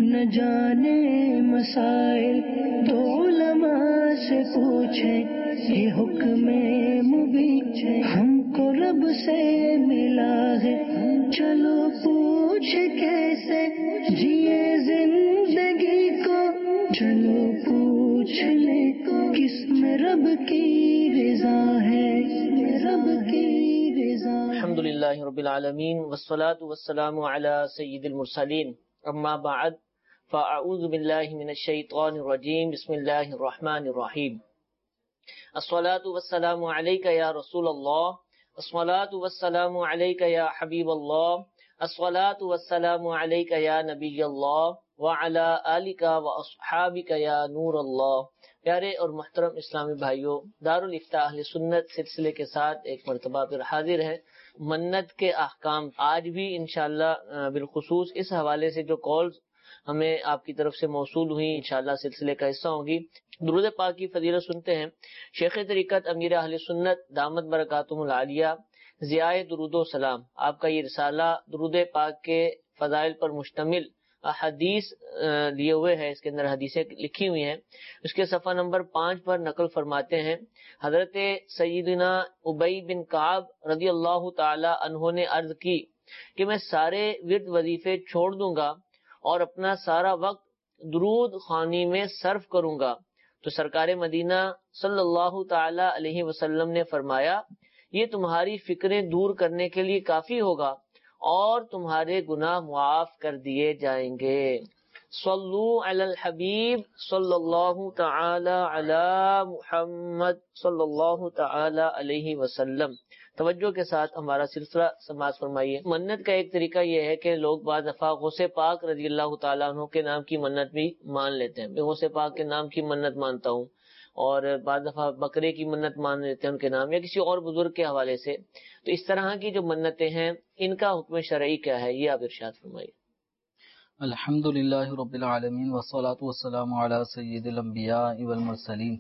نہ جانے مسائل تو علماء سے پوچھیں، یہ حکم مبین ہم کو رب سے ملا ہے، چلو پوچھ کیسے جیے زندگی کو، چلو پوچھ لے کس میں رب کی رضا ہے، رب کی رضا۔ الحمدللہ رب العالمین والصلاة والسلام علی سید المرسلین، اما بعد فاعوذ باللہ من الشیطان الرجیم، بسم اللہ الرحمن الرحیم۔ الصلاة والسلام علیک یا رسول اللہ، الصلاة والسلام علیک یا حبیب اللہ، الصلاة والسلام علیک یا نبی اللہ وعلی آلک واصحابک یا نور اللہ۔ پیارے اور محترم اسلامی بھائیوں، دارالافتاء اہل سنت سلسلے کے ساتھ ایک مرتبہ پھر حاضر ہے۔ منت کے احکام آج بھی انشاءاللہ بالخصوص اس حوالے سے جو کالز ہمیں آپ کی طرف سے موصول ہوئی انشاءاللہ سلسلے کا حصہ ہوگی۔ درود پاک کی فضیلت سنتے ہیں۔ شیخ طریقت امیر اہل سنت دامت برکاتہم العالیہ ضیاء درود و سلام، آپ کا یہ رسالہ درود پاک کے فضائل پر مشتمل حدیث لیے ہوئے ہے، اس کے اندر حدیثیں لکھی ہوئی ہیں۔ اس کے صفحہ نمبر 5 پر نقل فرماتے ہیں، حضرت سیدنا ابی بن کعب رضی اللہ تعالی عنہ نے عرض کی کہ میں سارے ورد وظیفے چھوڑ دوں گا اور اپنا سارا وقت درود خوانی میں صرف کروں گا، تو سرکار مدینہ صلی اللہ تعالی علیہ وسلم نے فرمایا، یہ تمہاری فکریں دور کرنے کے لیے کافی ہوگا اور تمہارے گناہ معاف کر دیے جائیں گے۔ صلو علی الحبیب صلی اللہ تعالی علی محمد صلی اللہ تعالی علیہ وسلم۔ توجہ کے ساتھ ہمارا سلسلہ سماعت فرمائیے۔ منت کا ایک طریقہ یہ ہے کہ لوگ بعض دفعہ غوث پاک رضی اللہ تعالیٰ عنہ کے نام کی منت بھی مان لیتے ہیں، میں غوث پاک کے نام کی منت مانتا ہوں، اور بعض دفعہ بکرے کی منت مان لیتے ہیں ان کے نام یا کسی اور بزرگ کے حوالے سے۔ تو اس طرح کی جو منتیں ہیں ان کا حکم شرعی کیا ہے، یہ آپ ارشاد فرمائیے۔ الحمدللہ رب العالمین والصلاة والسلام علی سید الانبیاء والمرسلین۔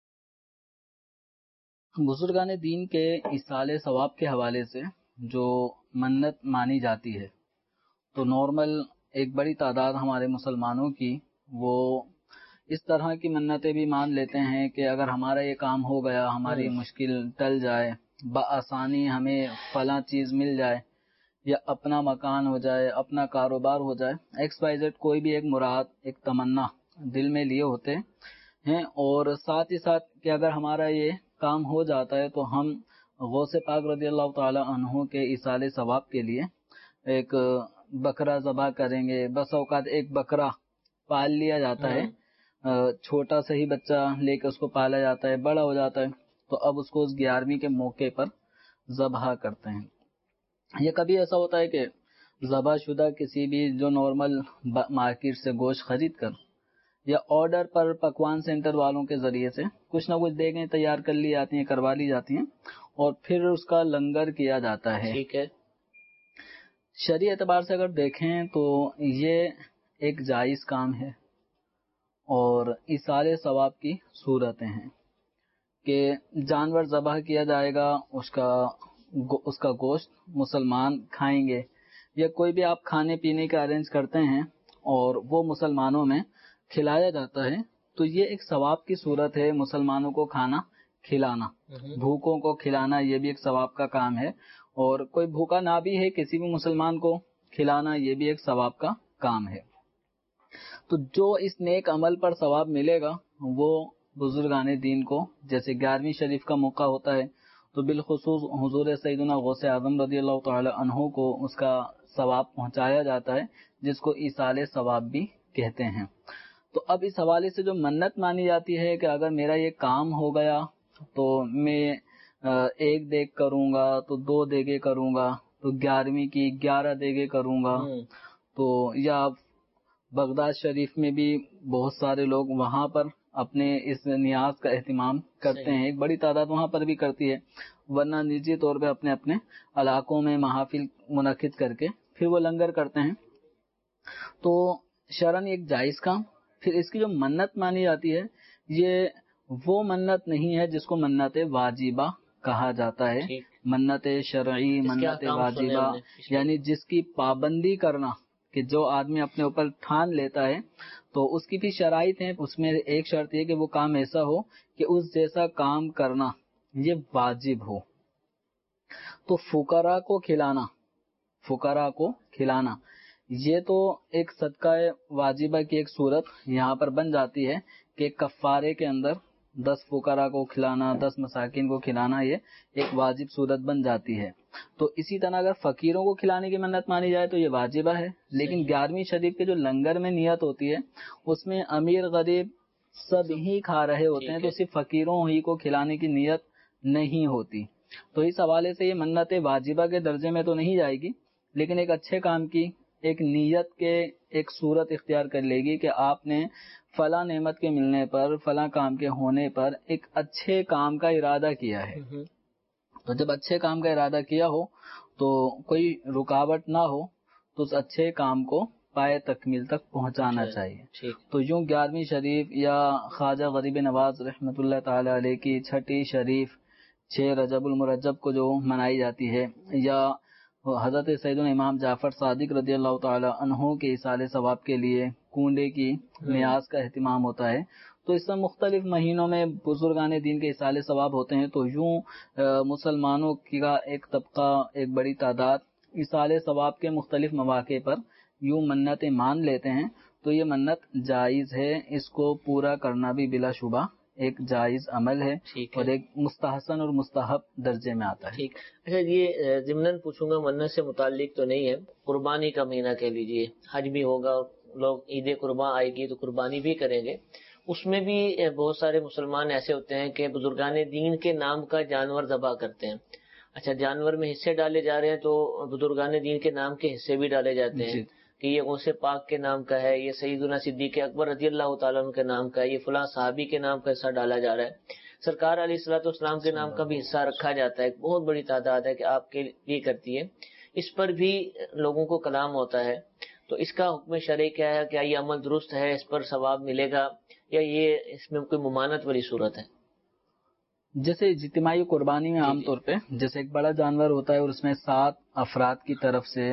بزرگان دین کے ایصال ثواب کے حوالے سے جو منت مانی جاتی ہے، تو نارمل ایک بڑی تعداد ہمارے مسلمانوں کی وہ اس طرح کی منتیں بھی مان لیتے ہیں کہ اگر ہمارا یہ کام ہو گیا، ہماری مشکل ٹل جائے، بآسانی ہمیں فلاں چیز مل جائے، یا اپنا مکان ہو جائے، اپنا کاروبار ہو جائے، ایکس وائی زیڈ کوئی بھی ایک مراد، ایک تمنا دل میں لیے ہوتے ہیں، اور ساتھ ہی ساتھ کہ اگر ہمارا یہ کام ہو جاتا ہے تو ہم غوث پاک رضی اللہ تعالی عنہ کے ایصال ثواب کے لیے ایک بکرا ذبح کریں گے۔ بس اوقات ایک بکرا پال لیا جاتا ہے، چھوٹا سا ہی بچہ لے کے اس کو پالا جاتا ہے، بڑا ہو جاتا ہے تو اب اس کو اس 11ویں کے موقع پر ذبح کرتے ہیں۔ یہ کبھی ایسا ہوتا ہے کہ ذبح شدہ کسی بھی جو نارمل مارکیٹ سے گوشت خرید کر یا آرڈر پر پکوان سینٹر والوں کے ذریعے سے کچھ نہ کچھ دیگیں تیار کر لی جاتی ہیں، کروا لی جاتی ہیں، اور پھر اس کا لنگر کیا جاتا ہے۔ ٹھیک ہے، شرعی اعتبار سے اگر دیکھیں تو یہ ایک جائز کام ہے، اور ایصال ثواب کی صورتیں ہیں کہ جانور ذبح کیا جائے گا، اس کا گوشت مسلمان کھائیں گے، یا کوئی بھی آپ کھانے پینے کا ارینج کرتے ہیں اور وہ مسلمانوں میں کھلایا جاتا ہے، تو یہ ایک ثواب کی صورت ہے۔ مسلمانوں کو کھانا کھلانا، بھوکوں کو کھلانا، یہ بھی ایک ثواب کا کام ہے، اور کوئی بھوکا نہ بھی ہے کسی بھی مسلمان کو کھلانا، یہ بھی ایک ثواب کا کام ہے۔ تو جو اس نیک عمل پر ثواب ملے گا وہ بزرگان دین کو، جیسے 11ویں شریف کا موقع ہوتا ہے تو بالخصوص حضور سیدنا غوث اعظم رضی اللہ تعالی عنہ کو اس کا ثواب پہنچایا جاتا ہے، جس کو ایصال ثواب بھی کہتے ہیں۔ تو اب اس حوالے سے جو منت مانی جاتی ہے کہ اگر میرا یہ کام ہو گیا تو میں 1 دیگ کروں گا، تو 2 دیگیں کروں گا، تو 11ویں کی 11 دیگیں کروں گا، تو یا بغداد شریف میں بھی بہت سارے لوگ وہاں پر اپنے اس نیاز کا اہتمام کرتے ہیں، ایک بڑی تعداد وہاں پر بھی کرتی ہے، ورنہ نجی طور پہ اپنے اپنے علاقوں میں محافل منعقد کر کے پھر وہ لنگر کرتے ہیں۔ تو شرعاً ایک جائز کام۔ پھر اس کی جو منت مانی جاتی ہے، یہ وہ منت نہیں ہے جس کو منت واجبہ کہا جاتا ہے۔ منت شرعی، منت واجبہ، یعنی جس کی پابندی کرنا کہ جو آدمی اپنے اوپر ٹھان لیتا ہے تو اس کی بھی شرائط ہیں. اس میں ایک شرط یہ کہ وہ کام ایسا ہو کہ اس جیسا کام کرنا یہ واجب ہو. تو فقراء کو کھلانا یہ تو ایک صدقہ واجبہ کی ایک صورت یہاں پر بن جاتی ہے کہ کفارے کے اندر 10 فقراء کو کھلانا، 10 مساکین کو کھلانا یہ ایک واجب صورت بن جاتی ہے. تو اسی طرح اگر فقیروں کو کھلانے کی منت مانی جائے تو یہ واجبہ ہے. لیکن 11ویں شریف کے جو لنگر میں نیت ہوتی ہے اس میں امیر غریب سب ہی کھا رہے ہوتے ہیں، تو صرف فقیروں ہی کو کھلانے کی نیت نہیں ہوتی. تو اس حوالے سے یہ منت واجبہ کے درجے میں تو نہیں جائے گی، لیکن ایک اچھے کام کی ایک نیت کے ایک صورت اختیار کر لے گی کہ آپ نے فلاں نعمت کے ملنے پر، فلاں کام کے ہونے پر ایک اچھے کام کا ارادہ کیا ہے. تو جب اچھے کام کا ارادہ کیا ہو تو کوئی رکاوٹ نہ ہو تو اس اچھے کام کو پائے تکمیل تک پہنچانا چاہیے. تو یوں 11ویں شریف یا خواجہ غریب نواز رحمۃ اللہ تعالی علیہ کی چھٹی شریف 6 رجب المرجب کو جو منائی جاتی ہے، یا حضرت سیدنا امام جعفر صادق رضی اللہ تعالی عنہ کے ایصال ثواب کے لیے کنڈے کی نیاز کا اہتمام ہوتا ہے. تو اس میں مختلف مہینوں میں بزرگان دین کے ایصال ثواب ہوتے ہیں. تو یوں مسلمانوں کا ایک طبقہ، ایک بڑی تعداد ایصال ثواب کے مختلف مواقع پر یوں منتیں مان لیتے ہیں. تو یہ منت جائز ہے، اس کو پورا کرنا بھی بلا شبہ ایک جائز عمل ہے اور ایک مستحسن اور مستحب درجے میں آتا ہے. ٹھیک. اچھا، یہ ضمناً پوچھوں گا، منت سے متعلق تو نہیں ہے، قربانی کا مہینہ کہہ لیجئے، حج بھی ہوگا، لوگ عید قربان آئے گی تو قربانی بھی کریں گے. اس میں بھی بہت سارے مسلمان ایسے ہوتے ہیں کہ بزرگان دین کے نام کا جانور ذبح کرتے ہیں. اچھا، جانور میں حصے ڈالے جا رہے ہیں تو بزرگان دین کے نام کے حصے بھی ڈالے جاتے ہیں کہ یہ غوث پاک کے نام کا ہے، یہ سیدنا صدیق اکبر رضی اللہ تعالیٰ عنہ کے نام کا ہے، یہ فلاں صحابی کے نام کا حصہ ڈالا جا رہا ہے، سرکار علیہ الصلوۃ والسلام کے نام کا بھی حصہ رکھا جاتا ہے. ایک بہت بڑی تعداد ہے کہ آپ کے لیے کرتی ہے. اس پر بھی لوگوں کو کلام ہوتا ہے. تو اس کا حکم شرعی کیا ہے؟ کیا یہ عمل درست ہے؟ اس پر ثواب ملے گا یا یہ اس میں کوئی ممانعت والی صورت ہے؟ جیسے اجتماعی قربانی میں عام طور پہ جیسے ایک بڑا جانور ہوتا ہے اور اس میں 7 افراد کی طرف سے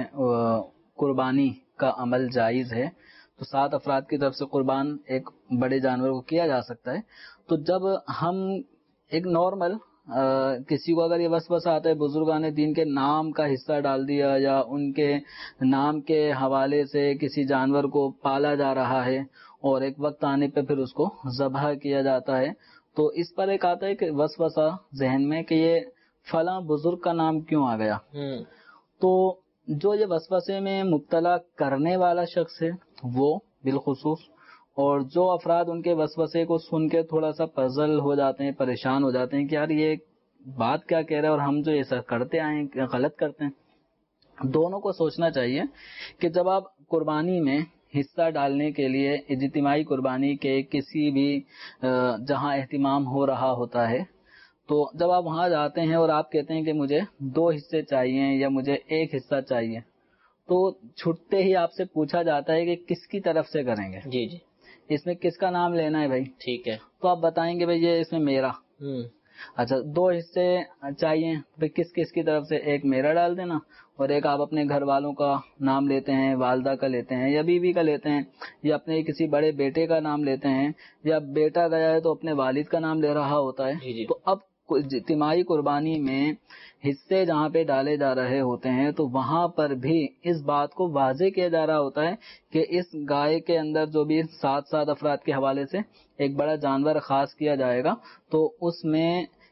قربانی کا عمل جائز ہے، تو 7 افراد کی طرف سے قربان ایک بڑے جانور کو کیا جا سکتا ہے. تو جب ہم ایک نارمل کسی کو اگر یہ وسوسہ آتا ہے بزرگان دین کے نام کا حصہ ڈال دیا یا ان کے نام کے حوالے سے کسی جانور کو پالا جا رہا ہے اور ایک وقت آنے پہ پھر اس کو ذبح کیا جاتا ہے، تو اس پر ایک آتا ہے کہ وسوسہ ذہن میں کہ یہ فلاں بزرگ کا نام کیوں آ گیا. تو جو یہ وسوسے میں مبتلا کرنے والا شخص ہے وہ بالخصوص، اور جو افراد ان کے وسوسے کو سن کے تھوڑا سا پزل ہو جاتے ہیں، پریشان ہو جاتے ہیں کہ یار یہ بات کیا کہہ رہا ہے اور ہم جو ایسا کرتے آئے ہیں غلط کرتے ہیں، دونوں کو سوچنا چاہیے کہ جب آپ قربانی میں حصہ ڈالنے کے لیے اجتماعی قربانی کے کسی بھی جہاں اہتمام ہو رہا ہوتا ہے، تو جب آپ وہاں جاتے ہیں اور آپ کہتے ہیں کہ مجھے 2 حصے چاہیے یا مجھے 1 حصہ چاہیے، تو چھٹتے ہی آپ سے پوچھا جاتا ہے کہ کس کی طرف سے کریں گے، جی جی اس میں کس کا نام لینا ہے بھائی. ٹھیک ہے. تو آپ بتائیں گے بھائی یہ اس میں میرا. اچھا 2 حصے چاہیے تو کس کی طرف سے؟ 1 میرا ڈال دینا اور 1 آپ اپنے گھر والوں کا نام لیتے ہیں، والدہ کا لیتے ہیں یا بیوی کا لیتے ہیں، یا اپنے کسی بڑے بیٹے کا نام لیتے ہیں، یا بیٹا گیا ہے تو اپنے والد کا نام لے رہا ہوتا ہے. تو اب اجتماعی قربانی میں حصے جہاں پہ ڈالے جا رہے ہوتے ہیں تو وہاں پر بھی اس بات کو واضح کیا جا رہا ہوتا ہے کہ اس گائے کے اندر جو بھی 7 افراد کے حوالے سے ایک بڑا جانور خاص کیا جائے گا، تو اس میں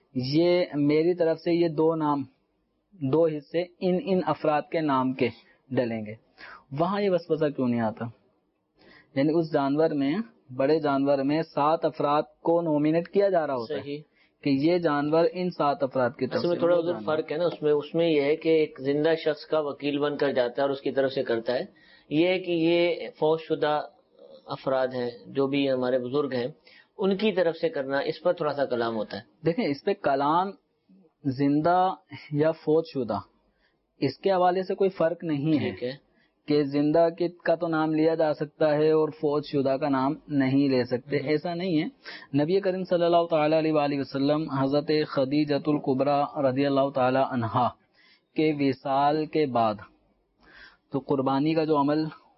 یہ میری طرف سے یہ 2 نام، 2 حصے ان افراد کے نام کے ڈلیں گے. وہاں یہ وسوسہ کیوں نہیں آتا؟ یعنی اس جانور میں، بڑے جانور میں 7 افراد کو نومینیٹ کیا جا رہا ہوتا ہے کہ یہ جانور ان 7 افراد کی طرف سے. تھوڑا ادھر فرق ہے نا، اس میں یہ ہے کہ ایک زندہ شخص کا وکیل بن کر جاتا ہے اور اس کی طرف سے کرتا ہے. یہ ہے کہ یہ فوت شدہ افراد ہیں جو بھی ہمارے بزرگ ہیں ان کی طرف سے کرنا، اس پر تھوڑا سا کلام ہوتا ہے. دیکھیں اس پہ کلام زندہ یا فوت شدہ اس کے حوالے سے کوئی فرق نہیں ہے کہ زندہ کا تو نام لیا جا سکتا ہے اور فوت شدہ کا نام نہیں لے سکتے، ایسا نہیں ہے. نبی کریم صلی اللہ تعالی علیہ وآلہ وسلم حضرت خدیجۃ الکبریٰ رضی اللہ تعالی عنہا کے وصال کے بعد تو قربانی کا جو عمل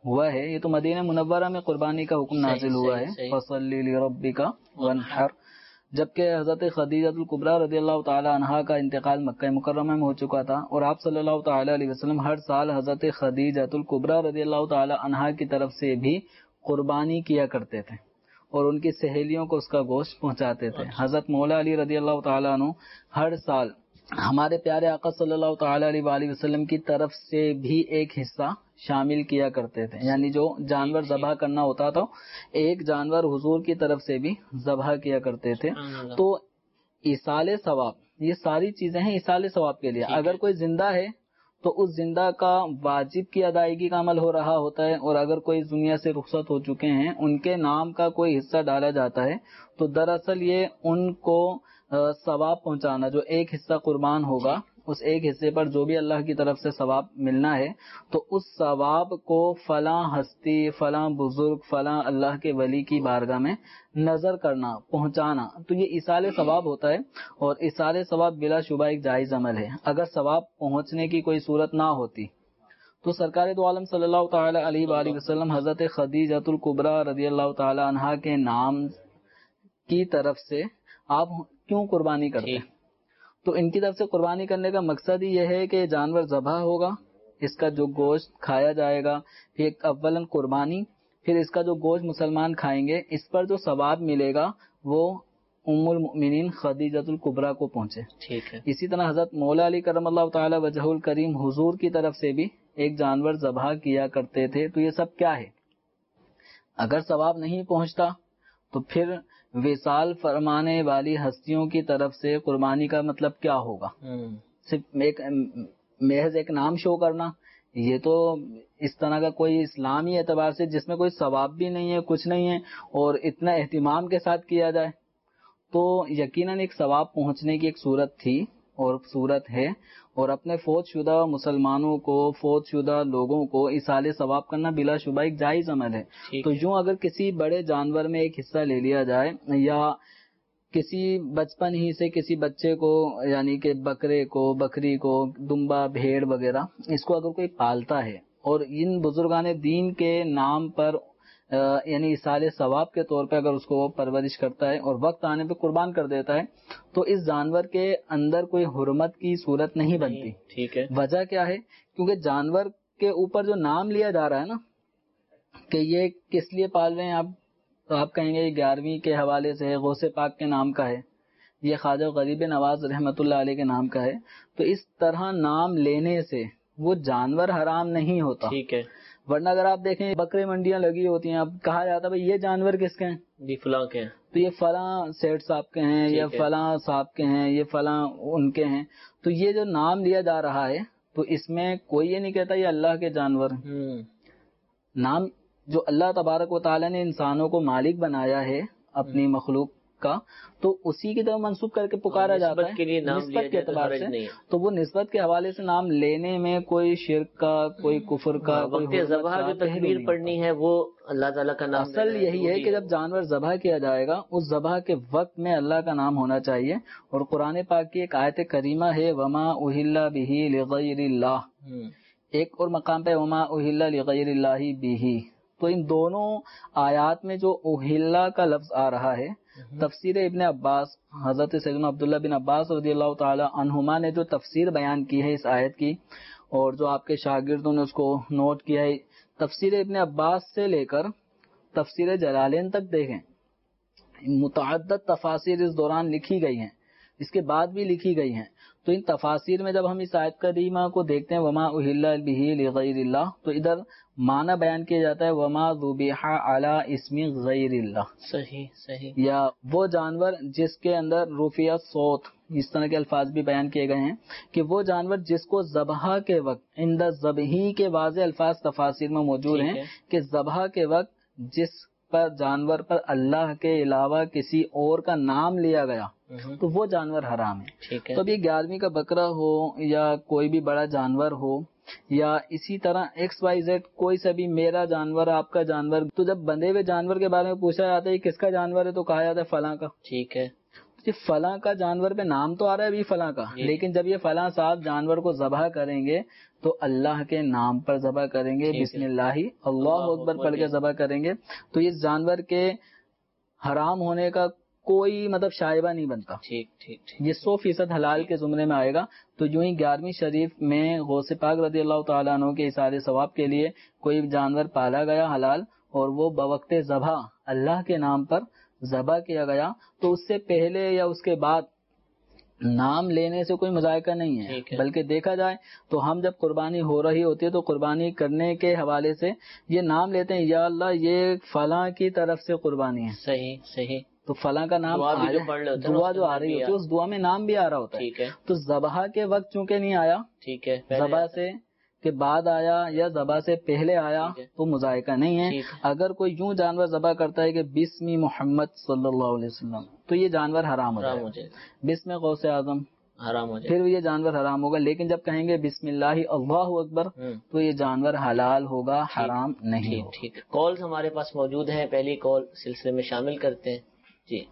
ہوا ہے، یہ تو مدینہ منورہ میں قربانی کا حکم نازل ہوا ہے، فصلی لربک وانحر، جبکہ حضرت خدیجہ الکبریٰ رضی اللہ تعالی عنہا کا انتقال مکہ مکرمہ میں ہو چکا تھا، اور آپ صلی اللہ تعالی علیہ وسلم ہر سال حضرت خدیجہ الکبریٰ رضی اللہ تعالی عنہا کی طرف سے بھی قربانی کیا کرتے تھے اور ان کی سہیلیوں کو اس کا گوشت پہنچاتے تھے۔ حضرت مولا علی رضی اللہ تعالیٰ عنہ ہر سال ہمارے پیارے آقا صلی اللہ تعالی علیہ وآلہ وسلم کی طرف سے بھی ایک حصہ شامل کیا کرتے تھے، یعنی جو جانور ذبح کرنا ہوتا تھا ایک جانور حضور کی طرف سے بھی ذبح کیا کرتے تھے۔ تو ایصال ثواب، یہ ساری چیزیں ہیں ایصال ثواب کے لیے۔ اگر کوئی زندہ ہے تو اس زندہ کا واجب کی ادائیگی کا عمل ہو رہا ہوتا ہے، اور اگر کوئی دنیا سے رخصت ہو چکے ہیں ان کے نام کا کوئی حصہ ڈالا جاتا ہے، تو دراصل یہ ان کو ثواب پہنچانا، جو ایک حصہ قربان ہوگا اس ایک حصے پر جو بھی اللہ کی طرف سے ثواب ملنا ہے، تو اس ثواب کو فلاں ہستی، فلاں بزرگ، فلاں اللہ کے ولی کی بارگاہ میں نظر کرنا، پہنچانا، تو یہ ایصال ثواب ہوتا ہے۔ اور ایصال ثواب بلا شبہ ایک جائز عمل ہے۔ اگر ثواب پہنچنے کی کوئی صورت نہ ہوتی تو سرکار دو عالم صلی اللہ تعالی علیہ وآلہ وسلم حضرت خدیجہ الکبریٰ رضی اللہ تعالی عنہا کے نام کی طرف سے آپ کیوں قربانی کرتے ہیں؟ تو ان کی طرف سے قربانی کرنے کا مقصد ہی یہ ہے کہ جانور ذبح ہوگا، اس کا جو گوشت کھایا جائے گا، پھر اولاً قربانی، پھر اس کا جو گوشت مسلمان کھائیں گے، اس پر جو ثواب ملے گا وہ ام المؤمنین خدیجہ الکبریٰ کو پہنچے۔ ٹھیک ہے۔ اسی طرح حضرت مولا علی کرم اللہ تعالی وجہ الکریم حضور کی طرف سے بھی ایک جانور ذبح کیا کرتے تھے۔ تو یہ سب کیا ہے؟ اگر ثواب نہیں پہنچتا تو پھر وصال فرمانے والی ہستیوں کی طرف سے قربانی کا مطلب کیا ہوگا؟ صرف محض ایک نام شو کرنا، یہ تو اس طرح کا کوئی اسلامی اعتبار سے جس میں کوئی ثواب بھی نہیں ہے، کچھ نہیں ہے، اور اتنا اہتمام کے ساتھ کیا جائے تو یقیناً ایک ثواب پہنچنے کی ایک صورت تھی اور صورت ہے، اور اپنے فوت شدہ مسلمانوں کو، فوت شدہ لوگوں کو ایصال ثواب کرنا بلا شبہ ایک جائز عمل ہے۔ تو یوں اگر کسی بڑے جانور میں ایک حصہ لے لیا جائے، یا کسی بچپن ہی سے کسی بچے کو، یعنی کہ بکرے کو، بکری کو، دمبا، بھیڑ وغیرہ، اس کو اگر کوئی پالتا ہے اور ان بزرگان دین کے نام پر یعنی ایصال ثواب کے طور پہ اگر اس کو پرورش کرتا ہے اور وقت آنے پہ قربان کر دیتا ہے، تو اس جانور کے اندر کوئی حرمت کی صورت نہیں بنتی۔ ٹھیک ہے۔ وجہ کیا ہے؟ کیونکہ جانور کے اوپر جو نام لیا جا رہا ہے نا کہ یہ کس لیے پال رہے ہیں آپ، تو آپ کہیں گے یہ 11ویں کے حوالے سے ہے، غوث پاک کے نام کا ہے، یہ خواجہ غریب نواز رحمۃ اللہ علیہ کے نام کا ہے۔ تو اس طرح نام لینے سے وہ جانور حرام نہیں ہوتا۔ ٹھیک ہے۔ ورنہ اگر آپ دیکھیں بکرے منڈیاں لگی ہوتی ہیں، اب کہا جاتا ہے بھائی یہ جانور کس کے ہیں؟ جی فلاں کے ہیں، تو یہ فلاں سیٹ صاحب کے ہیں، یا فلاں صاحب کے ہیں، یہ فلاں ان کے ہیں۔ تو یہ جو نام لیا جا رہا ہے تو اس میں کوئی یہ نہیں کہتا یہ اللہ کے جانور ہیں۔ نام جو اللہ تبارک و تعالیٰ نے انسانوں کو مالک بنایا ہے اپنی مخلوق کا، تو اسی کی طرف منسوب کر کے پکارا جاتا ہے، نسبت کے لیے نام نسبت کے اعتبار سے۔ نہیں، تو وہ نسبت کے حوالے سے نام لینے میں کوئی شرک کا، کوئی کفر کا، وقت ذبح جو تکبیر پڑھنی ہے وہ اللہ تعالیٰ کا نام۔ اصل یہی ہے کہ جب جانور ذبح کیا جائے گا اس ذبح کے وقت میں اللہ کا نام ہونا چاہیے۔ اور قرآن پاک کی ایک آیت کریمہ ہے وما اہل بہ لغیر اللہ، ایک اور مقام پہ وما اہل لغیر اللہ بہ۔ تو ان دونوں آیات میں جو اہل کا لفظ آ رہا ہے، تفسیر ابن عباس، حضرت سیدنا عبداللہ بن عباس رضی اللہ تعالی عنہما نے جو تفسیر بیان کی ہے اس آیت کی، اور جو آپ کے شاگردوں نے اس کو نوٹ کیا ہے، تفسیر ابن عباس سے لے کر تفسیر جلالین تک دیکھیں، متعدد تفاسیر اس دوران لکھی گئی ہیں، اس کے بعد بھی لکھی گئی ہیں۔ تو ان تفاسیر میں جب ہم اس آیت کریمہ کو دیکھتے ہیں وما اہل بہ لغیر اللہ، تو ادھر معنی بیان کیا جاتا ہے وما ذبح علی اسم غیر اللہ، صحیح، یا وہ جانور جس کے اندر رفیع صوت، اس طرح کے الفاظ بھی بیان کیے گئے ہیں کہ وہ جانور جس کو ذبح کے وقت، عند ذبحی کے واضح الفاظ تفاسیر میں موجود ہیں کہ ذبح کے وقت جس پر جانور پر اللہ کے علاوہ کسی اور کا نام لیا گیا تو وہ جانور حرام ہے۔ تو ابھی 11ویں کا بکرا ہو یا کوئی بھی بڑا جانور ہو، یا اسی طرح XYZ کوئی سا بھی میرا جانور، آپ کا جانور، تو جب بندے ہوئے جانور کے بارے میں پوچھا جاتا ہے کس کا جانور ہے تو کہا جاتا ہے فلاں کا۔ ٹھیک ہے۔ فلاں کا جانور پہ نام تو آ رہا ہے ابھی فلاں کا، لیکن جب یہ فلاں صاحب جانور کو ذبح کریں گے تو اللہ کے نام پر ذبح کریں گے، بسم اللہ اللہ اکبر پڑھ کے ذبح کریں گے، تو اس جانور کے حرام ہونے کا کوئی مطلب شائبہ نہیں بنتا، یہ 100% حلال کے زمرے میں آئے گا۔ تو یوں ہی 11ویں شریف میں غوث پاک رضی اللہ تعالیٰ عنہ کے اثار ثواب کے لیے کوئی جانور پالا گیا حلال اور وہ بوقت ذبح اللہ کے نام پر ذبح کیا گیا، تو اس سے پہلے یا اس کے بعد نام لینے سے کوئی مذائقہ نہیں ہے، بلکہ دیکھا جائے تو ہم جب قربانی ہو رہی ہوتی ہے تو قربانی کرنے کے حوالے سے یہ نام لیتے ہیں، یا اللہ یہ فلاں کی طرف سے قربانی ہے، صحیح تو فلاں کا نام دعا جو آ رہی ہوتی ہے اس دعا میں نام بھی آ رہا ہوتا ہے، تو ذبح کے وقت چونکہ نہیں آیا، ذبح سے کے بعد آیا یا ذبح سے پہلے آیا تو مذائقہ نہیں ہے۔ اگر کوئی یوں جانور ذبح کرتا ہے کہ بسم محمد صلی اللہ علیہ وسلم تو یہ جانور حرام ہو جائے گا، بسم غوث اعظم حرام ہو جائے پھر یہ جانور حرام ہوگا، لیکن جب کہیں گے بسم اللہ اللہ اکبر تو یہ جانور حلال ہوگا، حرام نہیں ہوگا۔ ٹھیک، کالز ہمارے پاس موجود ہیں، پہلی کال سلسلے میں شامل کرتے ہیں جی۔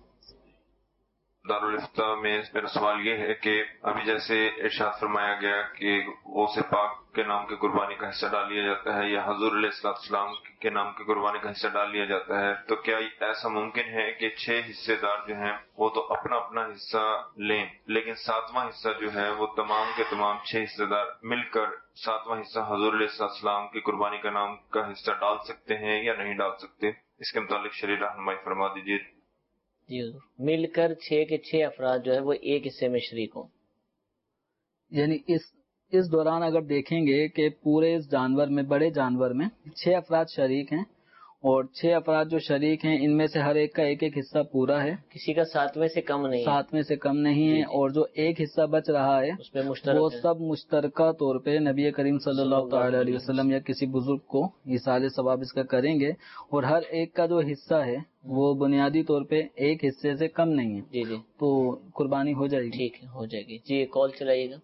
دارالفتہ میں میرا سوال یہ ہے کہ ابھی جیسے ارشاد فرمایا گیا کہ غوث پاک کے نام کی قربانی کا حصہ ڈال لیا جاتا ہے یا حضور علیہ السلام کے نام کی قربانی کا حصہ ڈال لیا جاتا ہے، تو کیا ایسا ممکن ہے کہ 6 حصے دار جو ہیں وہ تو اپنا اپنا حصہ لیں، لیکن 7واں حصہ جو ہے وہ تمام کے تمام 6 حصے دار مل کر 7واں حصہ حضور علیہ السلام کی قربانی کا نام کا حصہ ڈال سکتے ہیں یا نہیں ڈال سکتے؟ اس کے متعلق شرعی رہنمائی فرما دیجیے۔ جی حضور، مل کر 6 کے 6 افراد جو ہے وہ ایک حصے میں شریک ہوں، یعنی اس دوران اگر دیکھیں گے کہ پورے اس جانور میں، بڑے جانور میں 6 افراد شریک ہیں اور 6 افراد جو شریک ہیں ان میں سے ہر ایک کا ایک ایک حصہ پورا ہے، کسی کا 7ویں سے کم نہیں، 7ویں سے کم نہیں ہے، اور جو ایک حصہ بچ رہا ہے اس میں مشترک وہ سب مشترکہ طور پہ نبی کریم صلی اللہ تعالی علیہ وسلم یا کسی بزرگ کو ایصال ثواب اس کا کریں گے، اور ہر ایک کا جو حصہ ہے وہ بنیادی طور پہ ایک حصے سے کم نہیں ہے، جی تو قربانی ہو جائے گی۔ ٹھیک ہے، ہو جائے گی جی۔ کال چلائیے گا۔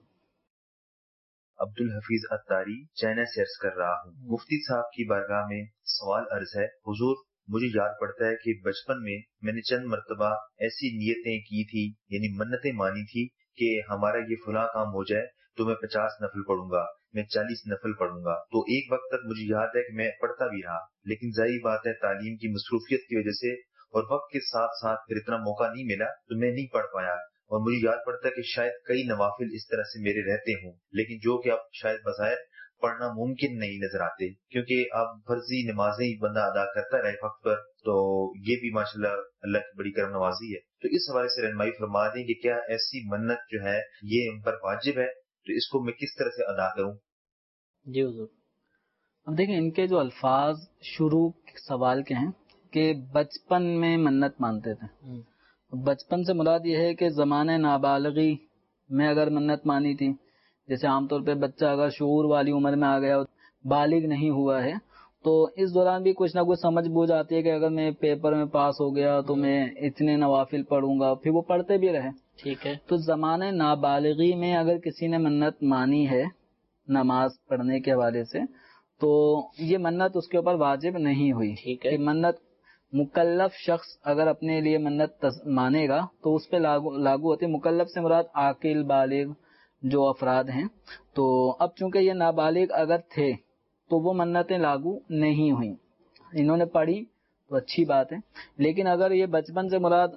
عبدالحفیظ اتاری چائنا سے عرض کر رہا ہوں، مفتی صاحب کی بارگاہ میں سوال عرض ہے۔ حضور، مجھے یاد پڑتا ہے کہ بچپن میں نے چند مرتبہ ایسی نیتیں کی تھی، یعنی منتیں مانی تھی کہ ہمارا یہ فلاں کام ہو جائے تو میں 50 نفل پڑھوں گا، میں 40 نفل پڑھوں گا۔ تو ایک وقت تک مجھے یاد ہے کہ میں پڑھتا بھی رہا، لیکن ظاہر بات ہے تعلیم کی مصروفیت کی وجہ سے اور وقت کے ساتھ ساتھ پھر اتنا موقع نہیں ملا تو میں نہیں پڑھ پایا، اور مجھے یاد پڑتا ہے کہ شاید کئی نوافل اس طرح سے میرے رہتے ہوں، لیکن جو کہ اب شاید بظاہر پڑھنا ممکن نہیں نظر آتے، کیونکہ اب فرضی نمازیں ہی بندہ ادا کرتا رہے وقت پر، تو یہ بھی ماشاءاللہ اللہ کی بڑی کرم نوازی ہے۔ تو اس حوالے سے رہنمائی فرما دیں کہ کیا ایسی منت جو ہے یہ ان پر واجب ہے، تو اس کو میں کس طرح سے ادا کروں؟ جی حضور، اب دیکھیں ان کے جو الفاظ شروع سوال کے ہیں کہ بچپن میں منت مانتے تھے، بچپن سے مراد یہ ہے کہ زمانہ نابالغی میں اگر منت مانی تھی، جیسے عام طور پہ بچہ اگر شعور والی عمر میں آ گیا، بالغ نہیں ہوا ہے، تو اس دوران بھی کچھ نہ کچھ سمجھ بوجھ آتی ہے کہ اگر میں پیپر میں پاس ہو گیا تو میں اتنے نوافل پڑھوں گا، پھر وہ پڑھتے بھی رہے۔ ٹھیک ہے، تو زمانہ نابالغی میں اگر کسی نے منت مانی ہے نماز پڑھنے کے حوالے سے تو یہ منت اس کے اوپر واجب نہیں ہوئی۔ ٹھیک ہے، کہ منت مکلف شخص اگر اپنے لیے منت مانے گا تو اس پہ لاگو ہوتی ہے۔ مکلف سے مراد عاقل بالغ جو افراد ہیں، تو اب چونکہ یہ نابالغ اگر تھے تو وہ منتیں لاگو نہیں ہوئیں، انہوں نے پڑھی تو اچھی بات ہے، لیکن اگر یہ بچپن سے مراد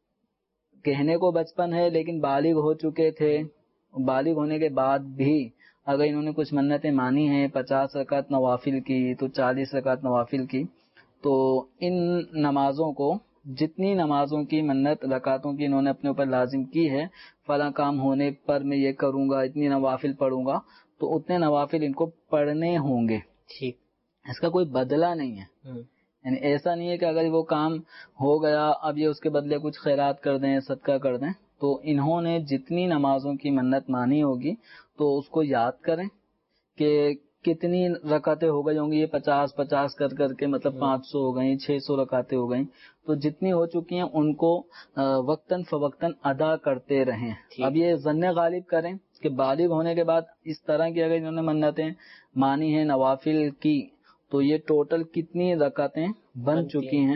کہنے کو بچپن ہے لیکن بالغ ہو چکے تھے، بالغ ہونے کے بعد بھی اگر انہوں نے کچھ منتیں مانی ہیں 50 رکعت نوافل کی تو 40 رکعت نوافل کی، تو ان نمازوں کو، جتنی نمازوں کی منت رکعتوں کی انہوں نے اپنے اوپر لازم کی ہے، فلاں کام ہونے پر میں یہ کروں گا، اتنی نوافل پڑھوں گا، تو اتنے نوافل ان کو پڑھنے ہوں گے۔ ٹھیک، اس کا کوئی بدلہ نہیں ہے، یعنی ایسا نہیں ہے کہ اگر وہ کام ہو گیا اب یہ اس کے بدلے کچھ خیرات کر دیں، صدقہ کر دیں۔ تو انہوں نے جتنی نمازوں کی منت مانی ہوگی تو اس کو یاد کریں کہ کتنی رکعتیں ہو گئی ہوں گی، یہ 50 کر کے مطلب 500 ہو گئیں، 600 رکعتیں ہو گئیں، تو جتنی ہو چکی ہیں ان کو وقتاً فوقتاً ادا کرتے رہیں۔ اب یہ ظن غالب کریں کہ بالغ ہونے کے بعد اس طرح کی اگر انہوں نے منتیں مانی ہیں نوافل کی تو یہ ٹوٹل کتنی رکعتیں بن چکی ہیں،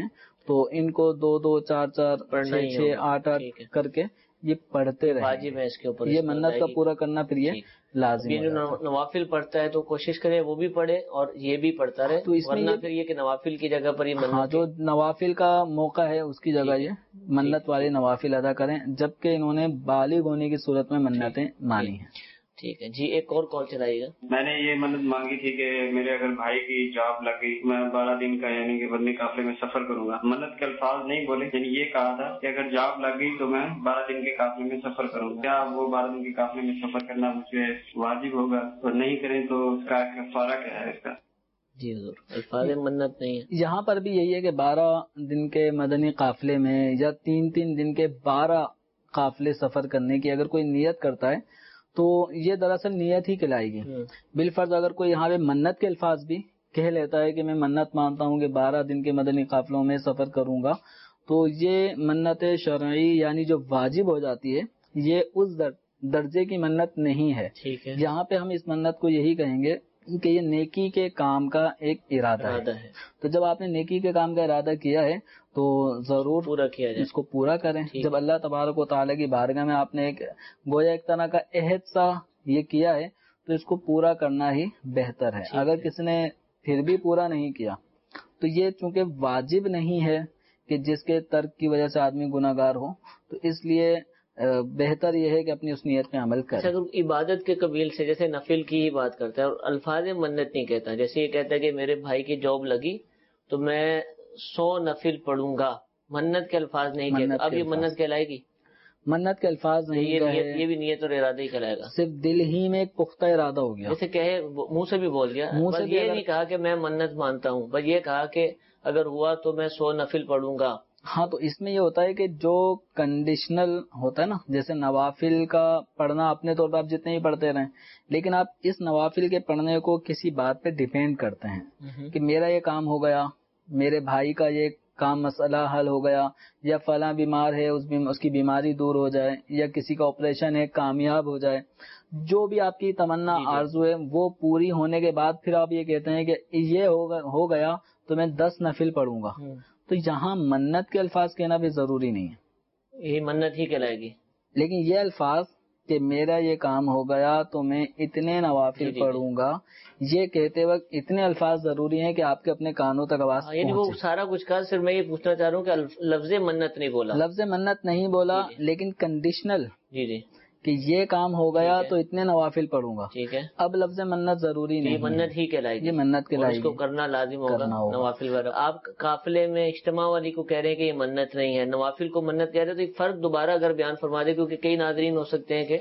تو ان کو 2 2 4 4 پڑھنا 6 ہی 6 ہوگا، 8 ٹھیک ہے، 8 کر کے یہ پڑھتے واجب رہیں، ہے اس کے اوپر یہ اس کو منت کا ادائیگی۔ پورا کرنا پھر یہ ٹھیک۔ لازم یہ ہو جو جاتا ہے۔ نوافل پڑھتا ہے تو کوشش کرے وہ بھی پڑھے اور یہ بھی پڑھتا رہے، تو اس میں ورنہ یہ پھر یہ کہ نوافل کی جگہ پر یہ ہاں منت جو نوافل کا موقع ہے اس کی جگہ ٹھیک ہے، یہ منت والے نوافل ادا کریں، جبکہ انہوں نے بالغ ہونے کی صورت میں منتیں مانی ہیں۔ ٹھیک ہے جی، ایک اور کال چلائیے گا۔ میں نے یہ منت مانگی تھی کہ میرے اگر بھائی کی جاب لگ گئی، میں 12 دن کا یعنی کہ بدنی قافلے میں سفر کروں گا۔ منت کے الفاظ نہیں بولے، یعنی یہ کہا تھا کہ اگر جاب لگ گئی تو میں 12 دن کے قافلے میں سفر کروں گا۔ کیا وہ 12 دن کے قافلے میں سفر کرنا مجھے واجب ہوگا؟ اور نہیں کریں تو اس کا کفارہ کیا ہے اس کا؟ جی حضور، الفاظ منت نہیں ہے یہاں پر بھی یہی ہے کہ 12 دن کے مدنی قافلے میں یا 3 دن کے 12 قافلے سفر کرنے کی اگر کوئی نیت کرتا ہے تو یہ دراصل نیت ہی کہلائے گی۔ بالفرض اگر کوئی یہاں پہ منت کے الفاظ بھی کہہ لیتا ہے کہ میں منت مانتا ہوں کہ 12 دن کے مدنی قافلوں میں سفر کروں گا، تو یہ منت شرعی یعنی جو واجب ہو جاتی ہے، یہ اس درجے کی منت نہیں ہے۔ ٹھیک ہے، یہاں پہ ہم اس منت کو یہی کہیں گے کہ یہ نیکی کے کام کا ایک ارادہ ہے۔ تو جب آپ نے نیکی کے کام کا ارادہ کیا ہے تو ضرور پورا کیا جائے، اس کو پورا کریں۔ ٹھیک جب اللہ تبارک و تعالیٰ کی بارگاہ میں آپ نے گویا ایک طرح کا عہد سا یہ کیا ہے تو اس کو پورا کرنا ہی بہتر ہے۔ اگر کسی نے پھر بھی پورا نہیں کیا تو یہ چونکہ واجب نہیں ہے کہ جس کے ترک کی وجہ سے آدمی گناہ گار ہو، تو اس لیے بہتر یہ ہے کہ اپنی اس نیت پہ عمل کرے۔ اگر عبادت کے قبیل سے جیسے نفل کی ہی بات کرتا ہے اور الفاظ منت نہیں کہتا، جیسے یہ کہتا ہے کہ میرے بھائی کی جاب لگی تو میں 100 نفل پڑھوں گا، منت کے الفاظ نہیں کہتا، اب یہ منت کہلائے گی؟ منت کے الفاظ نہیں یہ بھی نیت اور ارادہ ہی کہلائے گا، صرف دل ہی میں ایک پختہ ارادہ ہو گیا، جیسے کہے منہ سے بھی بول گیا، منہ سے بس بھی یہ نہیں کہا کہ میں منت مانتا ہوں، بس یہ کہا کہ اگر ہوا تو میں 100 نفل پڑھوں گا۔ ہاں تو اس میں یہ ہوتا ہے کہ جو کنڈیشنل ہوتا ہے نا، جیسے نوافل کا پڑھنا اپنے طور پر آپ جتنے ہی پڑھتے رہیں، لیکن آپ اس نوافل کے پڑھنے کو کسی بات پہ ڈیپینڈ کرتے ہیں کہ میرا یہ کام ہو گیا، میرے بھائی کا یہ کام مسئلہ حل ہو گیا، یا فلاں بیمار ہے اس کی بیماری دور ہو جائے، یا کسی کا آپریشن ہے کامیاب ہو جائے، جو بھی آپ کی تمنا آرزو ہے وہ پوری ہونے کے بعد پھر آپ یہ کہتے ہیں کہ یہ ہو گیا تو میں 10 نفل پڑھوں گا، تو یہاں منت کے الفاظ کہنا بھی ضروری نہیں ہے، یہ منت ہی کہلائے گی۔ لیکن یہ الفاظ کہ میرا یہ کام ہو گیا تو میں اتنے نوافل پڑھوں گا، یہ کہتے وقت اتنے الفاظ ضروری ہیں کہ آپ کے اپنے کانوں تک آواز یعنی وہ پہنچے۔ سارا کچھ کہا، صرف میں یہ پوچھنا چاہ رہا ہوں کہ لفظ منت نہیں بولا، لفظ منت نہیں بولا، لیکن کنڈیشنل جی کہ یہ کام ہو گیا تو اتنے نوافل پڑھوں گا، ٹھیک ہے، اب لفظ منت ضروری نہیں، یہ منت ہی کہلائے گی، یہ منت اور کہلائے اس کو گی، کرنا لازم ہوگا، کرنا ہوگا۔ نوافل وغیرہ۔ آپ قافلے میں اجتماع والی کو کہہ رہے ہیں کہ یہ منت نہیں ہے، نوافل کو منت کہہ رہے ہیں، تو ایک فرق دوبارہ اگر بیان فرما دے، کیونکہ کئی ناظرین ہو سکتے ہیں کہ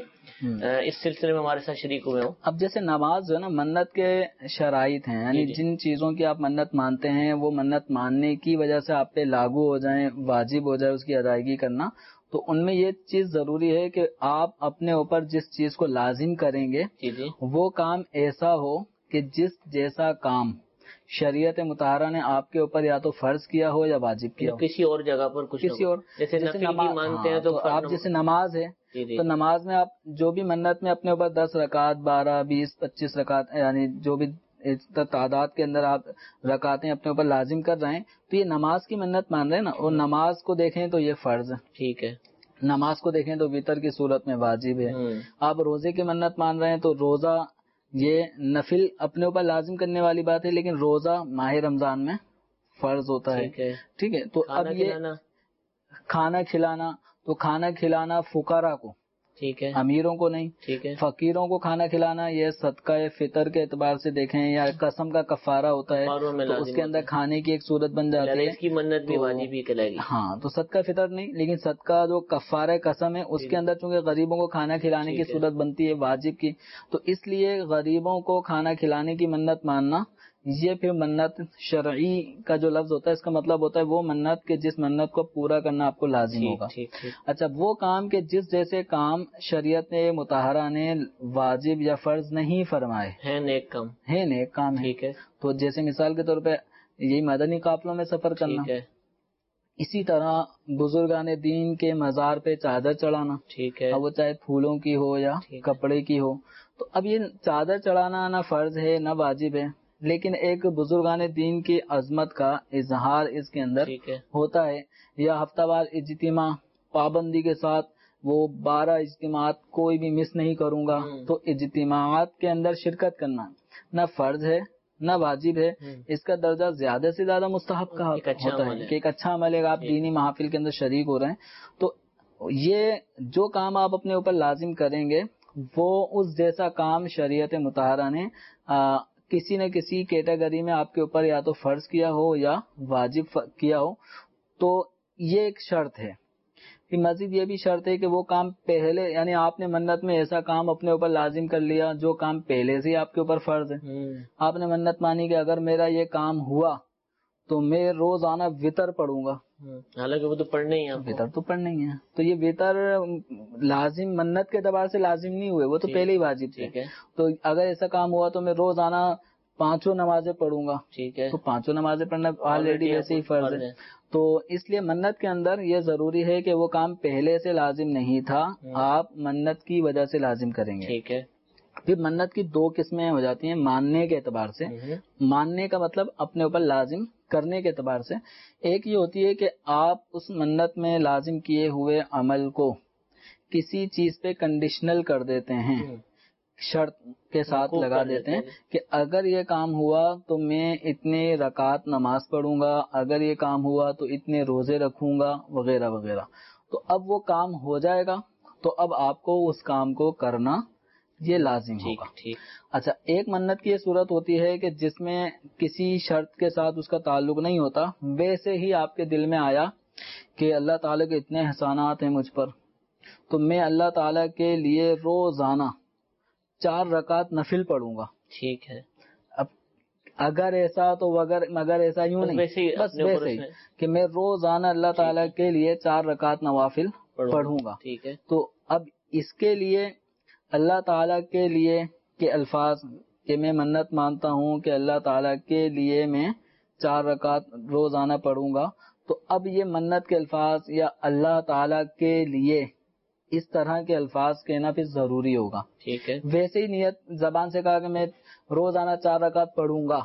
اس سلسلے میں ہمارے ساتھ شریک ہوئے ہوں۔ اب جیسے نماز جو ہے نا، منت کے شرائط ہیں، یعنی جن چیزوں کی آپ منت مانتے ہیں وہ منت ماننے کی وجہ سے آپ پہ لاگو ہو جائیں، واجب ہو جائے اس کی ادائیگی کرنا، تو ان میں یہ چیز ضروری ہے کہ آپ اپنے اوپر جس چیز کو لازم کریں گے وہ کام ایسا ہو کہ جس جیسا کام شریعت مطہرہ نے آپ کے اوپر یا تو فرض کیا ہو یا واجب کیا ہو، کسی اور جگہ پر کچھ کسی اور، جیسے نفل کی مانتے ہیں تو آپ جیسے نماز ہے تو نماز میں آپ جو بھی منت میں اپنے اوپر 10 رکعت 12 20 25 رکعت یعنی جو بھی تعداد کے اندر آپ رکعتیں اپنے اوپر لازم کر رہے ہیں، تو یہ نماز کی منت مان رہے ہیں نا، اور نماز کو دیکھیں تو یہ فرض ہے، ٹھیک ہے، نماز کو دیکھیں تو وطر کی صورت میں واجب ہے۔ آپ روزے کی منت مان رہے ہیں تو روزہ یہ نفل اپنے اوپر لازم کرنے والی بات ہے، لیکن روزہ ماہ رمضان میں فرض ہوتا ہے، ٹھیک ہے۔ تو اب یہ کھانا کھلانا، تو کھانا کھلانا فقراء کو، ٹھیک ہے، امیروں کو نہیں، ٹھیک ہے، فقیروں کو کھانا کھلانا یہ صدقہ فطر کے اعتبار سے دیکھیں یا قسم کا کفارہ ہوتا ہے تو اس کے اندر کھانے کی ایک صورت بن جاتی ہے، اس کی منت بھی واجب ہی کہلائے گی۔ ہاں تو صدقہ فطر نہیں، لیکن صدقہ جو کفارہ قسم ہے اس کے اندر چونکہ غریبوں کو کھانا کھلانے کی صورت بنتی ہے واجب کی، تو اس لیے غریبوں کو کھانا کھلانے کی منت ماننا یہ پھر منت شرعی کا جو لفظ ہوتا ہے اس کا مطلب ہوتا ہے وہ منت کہ جس منت کو پورا کرنا آپ کو لازم ہوگا۔ اچھا، وہ کام کہ جس جیسے کام شریعت مطہرہ نے واجب یا فرض نہیں فرمائے ہے، نیک کام ہے، نیک کام ہے، ٹھیک ہے، تو جیسے مثال کے طور پہ یہی مدنی قافلوں میں سفر کرنا، ٹھیک ہے، اسی طرح بزرگان دین کے مزار پہ چادر چڑھانا، ٹھیک ہے، اب وہ چاہے پھولوں کی ہو یا کپڑے کی ہو، تو اب یہ چادر چڑھانا نہ فرض ہے نہ واجب ہے، لیکن ایک بزرگان دین کی عظمت کا اظہار اس کے اندر ہوتا ہے، یا ہفتہ وار اجتماع پابندی کے ساتھ، وہ 12 اجتماعات کوئی بھی مس نہیں کروں گا، تو اجتماعات کے اندر شرکت کرنا نہ فرض ہے نہ واجب ہے، اس کا درجہ زیادہ سے زیادہ مستحب کا ہوتا ہے کہ ایک اچھا عمل ہے، آپ دینی محافل کے اندر شریک ہو رہے ہیں، تو یہ جو کام آپ اپنے اوپر لازم کریں گے وہ اس جیسا کام شریعت مطہرہ نے کسی نہ کسی کیٹیگری میں آپ کے اوپر یا تو فرض کیا ہو یا واجب کیا ہو، تو یہ ایک شرط ہے۔ پھر مزید یہ بھی شرط ہے کہ وہ کام پہلے، یعنی آپ نے منت میں ایسا کام اپنے اوپر لازم کر لیا جو کام پہلے سے آپ کے اوپر فرض ہے، آپ نے منت مانی کہ اگر میرا یہ کام ہوا تو میں روزانہ وتر پڑھوں گا، حالانکہ وہ تو پڑھنا ہی ہے، وتر تو پڑھنا ہی ہے، تو یہ وتر لازم منت کے اعتبار سے لازم نہیں ہوئے، وہ تو پہلے ہی واجب تھے، تو اگر ایسا کام ہوا تو میں روزانہ 5 نمازیں پڑھوں گا، ٹھیک ہے، تو 5 نمازیں پڑھنا آلریڈی ویسے ہی فرض ہے، تو اس لیے منت کے اندر یہ ضروری ہے کہ وہ کام پہلے سے لازم نہیں تھا، آپ منت کی وجہ سے لازم کریں گے، ٹھیک ہے۔ پھر منت کی 2 قسمیں ہو جاتی ہیں ماننے کے اعتبار سے، ماننے کا مطلب اپنے اوپر لازم کرنے کے اعتبار سے، ایک یہ ہوتی ہے کہ آپ اس منت میں لازم کیے ہوئے عمل کو کسی چیز پہ کنڈیشنل کر دیتے ہیں، شرط کے ساتھ لگا دیتے ہیں کہ اگر یہ کام ہوا تو میں اتنے رکعت نماز پڑھوں گا، اگر یہ کام ہوا تو اتنے روزے رکھوں گا، وغیرہ وغیرہ، تو اب وہ کام ہو جائے گا تو اب آپ کو اس کام کو کرنا یہ لازم ہوگا۔ اچھا، ایک منت کی یہ صورت ہوتی ہے کہ جس میں کسی شرط کے ساتھ اس کا تعلق نہیں ہوتا، ویسے ہی آپ کے دل میں آیا کہ اللہ تعالیٰ کے اتنے احسانات ہیں مجھ پر، تو میں اللہ تعالیٰ کے لیے روزانہ 4 رکعت نفل پڑھوں گا، ٹھیک ہے۔ اب اگر ایسا تو مگر ایسا یوں نہیں، بس ویسے ہی کہ میں روزانہ اللہ تعالیٰ کے لیے 4 رکعت نوافل پڑھوں گا، ٹھیک ہے۔ تو اب اس کے لیے اللہ تعالیٰ کے لیے کے الفاظ کہ میں منت مانتا ہوں کہ اللہ تعالیٰ کے لیے میں 4 رکعت روزانہ پڑھوں گا، تو اب یہ منت کے الفاظ یا اللہ تعالیٰ کے لیے اس طرح کے الفاظ کہنا پھر ضروری ہوگا، ٹھیک ہے۔ ویسے ہی نیت زبان سے کہا کہ میں روزانہ 4 رکعت پڑھوں گا،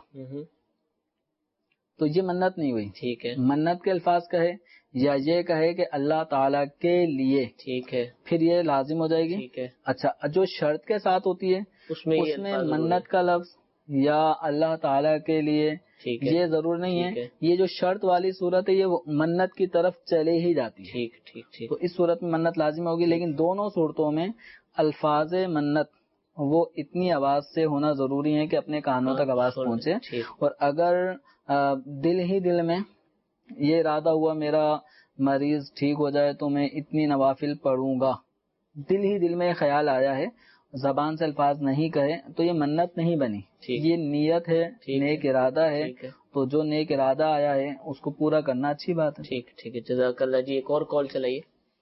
تو یہ منت نہیں ہوئی، ٹھیک ہے۔ منت کے الفاظ کہے یا یہ کہے کہ اللہ تعالیٰ کے لیے، ٹھیک ہے، پھر یہ لازم ہو جائے گی، ٹھیک ہے۔ اچھا، جو شرط کے ساتھ ہوتی ہے اس میں منت کا لفظ یا اللہ تعالیٰ کے لیے یہ ضرور نہیں ہے، یہ جو شرط والی صورت ہے یہ منت کی طرف چلے ہی جاتی ہے، ٹھیک ٹھیک، تو اس صورت میں منت لازم ہوگی، لیکن دونوں صورتوں میں الفاظ منت وہ اتنی آواز سے ہونا ضروری ہے کہ اپنے کانوں تک آواز پہنچے، اور اگر دل ہی دل میں یہ ارادہ ہوا میرا مریض ٹھیک ہو جائے تو میں اتنی نوافل پڑھوں گا، دل ہی دل میں خیال آیا ہے، زبان سے الفاظ نہیں کہے، تو یہ منت نہیں بنی، یہ نیت ہے، نیک ارادہ ہے، تو جو نیک ارادہ آیا ہے اس کو پورا کرنا اچھی بات ہے۔ ٹھیک ٹھیک ہے، جزاک اللہ جی۔ ایک اور کال چلائیے۔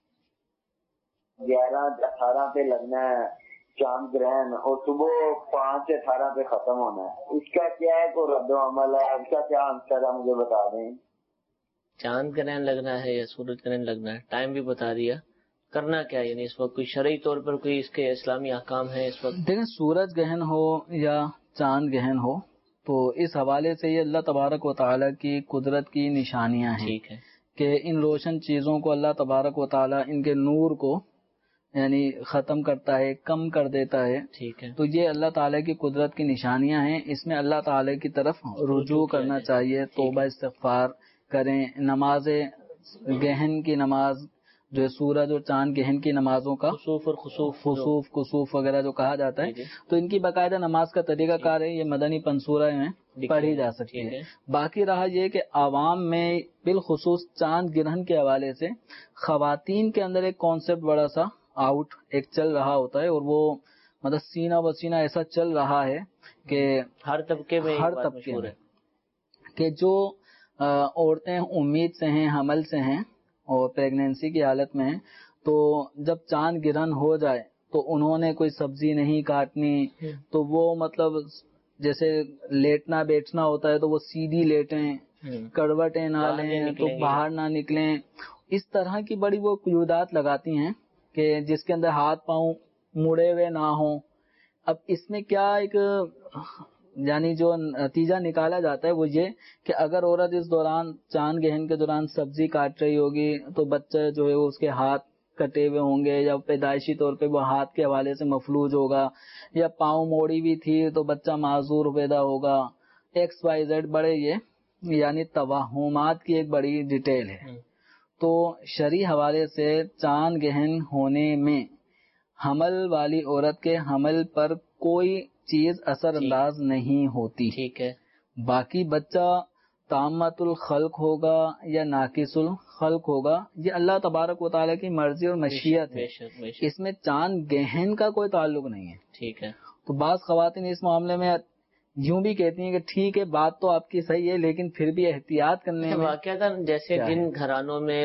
11-18 پہ لگنا ہے چاند گرہن اور صبح 5-18 پہ ختم ہونا ہے، اس کا کیا ہے کوئی رد و عمل ہے، اس کا کیا آنسر ہے مجھے بتا دیں۔ چاند گرہن لگنا ہے یا سورج گرہن لگنا ہے، ٹائم بھی بتا دیا، کرنا کیا، یعنی اس وقت کوئی شرعی طور پر کوئی اس کے اسلامی احکام ہے اس وقت؟ دیکھیں، سورج گرہن ہو یا چاند گرہن ہو تو اس حوالے سے یہ اللہ تبارک و تعالیٰ کی قدرت کی نشانیاں ہیں، ٹھیک ہے، کہ ان روشن چیزوں کو اللہ تبارک و تعالیٰ ان کے نور کو یعنی ختم کرتا ہے، کم کر دیتا ہے، ٹھیک ہے، تو یہ اللہ تعالیٰ کی قدرت کی نشانیاں ہیں، اس میں اللہ تعالیٰ کی طرف رجوع کرنا چاہیے، توبہ استغفار کریں، نماز گہن کی نماز جو سورج اور چاند گہن کی نمازوں کا خسوف کسوف وغیرہ جو کہا جاتا ہے، تو ان کی باقاعدہ نماز کا طریقہ کار ہے، یہ مدنی پنصورہ میں پڑھی جا سکتی ہے۔ باقی رہا یہ کہ عوام میں بالخصوص چاند گرہن کے حوالے سے خواتین کے اندر ایک کانسیپٹ بڑا سا آؤٹ ایک چل رہا ہوتا ہے، اور وہ مطلب سینہ بسینہ ایسا چل رہا ہے کہ ہر طبقے میں کہ جو عورتیں امید سے ہیں، حمل سے ہیں اور پریگنینسی کی حالت میں ہیں، تو جب چاند گرہن ہو جائے تو انہوں نے کوئی سبزی نہیں کاٹنی، تو وہ مطلب جیسے لیٹنا بیٹھنا ہوتا ہے تو وہ سیدھی لیٹیں، کڑوٹیں نہ لیں تو باہر نہ نکلیں، اس طرح کی بڑی وہ قیودات لگاتی ہیں کہ جس کے اندر ہاتھ پاؤں مڑے ہوئے نہ ہوں۔ اب اس میں کیا ایک یعنی جو نتیجہ نکالا جاتا ہے وہ یہ کہ اگر عورت اس دوران چاند گہن کے دوران سبزی کاٹ رہی ہوگی تو بچہ جو ہے وہ اس کے ہاتھ کٹے ہوئے ہوں گے، یا پیدائشی طور پہ وہ ہاتھ کے حوالے سے مفلوج ہوگا، یا پاؤں موڑی بھی تھی تو بچہ معذور پیدا ہوگا، ایکس وائی زیڈ، بڑے یہ یعنی توہمات کی ایک بڑی ڈیٹیل ہے۔ تو شرعی حوالے سے چاند گہن ہونے میں حمل والی عورت کے حمل پر کوئی چیز اثر انداز نہیں ہوتی، ٹھیک ہے۔ باقی بچہ تامت الخلق ہوگا یا ناقص الخلق ہوگا، یہ اللہ تبارک و تعالیٰ کی مرضی اور مشیت ہے، اس میں چاند گہن کا کوئی تعلق نہیں ہے، ٹھیک ہے۔ تو بعض خواتین اس معاملے میں یوں بھی کہتی ہیں کہ ٹھیک ہے بات تو آپ کی صحیح ہے لیکن پھر بھی احتیاط کرنے میں واقعہ جیسے جن گھرانوں میں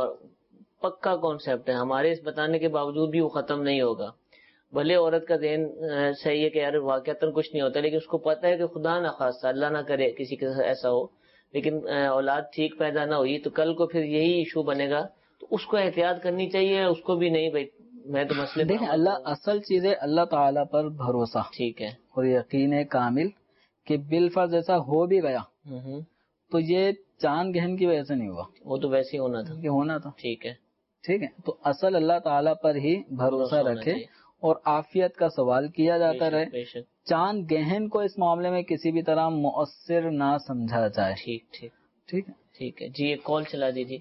پکا کانسیپٹ ہے، ہمارے اس بتانے کے باوجود بھی وہ ختم نہیں ہوگا، بھلے عورت کا ذہن صحیح ہے کہ یار واقعتاً کچھ نہیں ہوتا، لیکن اس کو پتہ ہے کہ خدا نہ خواستہ اللہ نہ کرے کسی کے ساتھ ایسا ہو، لیکن اولاد ٹھیک پیدا نہ ہوئی تو کل کو پھر یہی ایشو بنے گا، تو اس کو احتیاط کرنی چاہیے، اس کو بھی نہیں بھائی میں تو مسئلے دیکھیں اللہ اصل چیز ہے اللہ تعالیٰ پر بھروسہ، ٹھیک ہے، اور یقین ہے کامل کہ بالفرض ایسا ہو بھی گیا تو یہ چاند گہن کی وجہ سے نہیں ہوا، وہ تو ویسے ہی ہونا تھا، یہ ہونا تھا، ٹھیک ہے، ٹھیک ہے۔ تو اصل اللہ تعالیٰ پر ہی بھروسہ رکھے اور عافیت کا سوال کیا جاتا رہے، چاند گہن کو اس معاملے میں کسی بھی طرح مؤثر نہ سمجھا جائے، ٹھیک ٹھیک ٹھیک ہے، ٹھیک ہے جی۔ ایک کال چلا دیجیے۔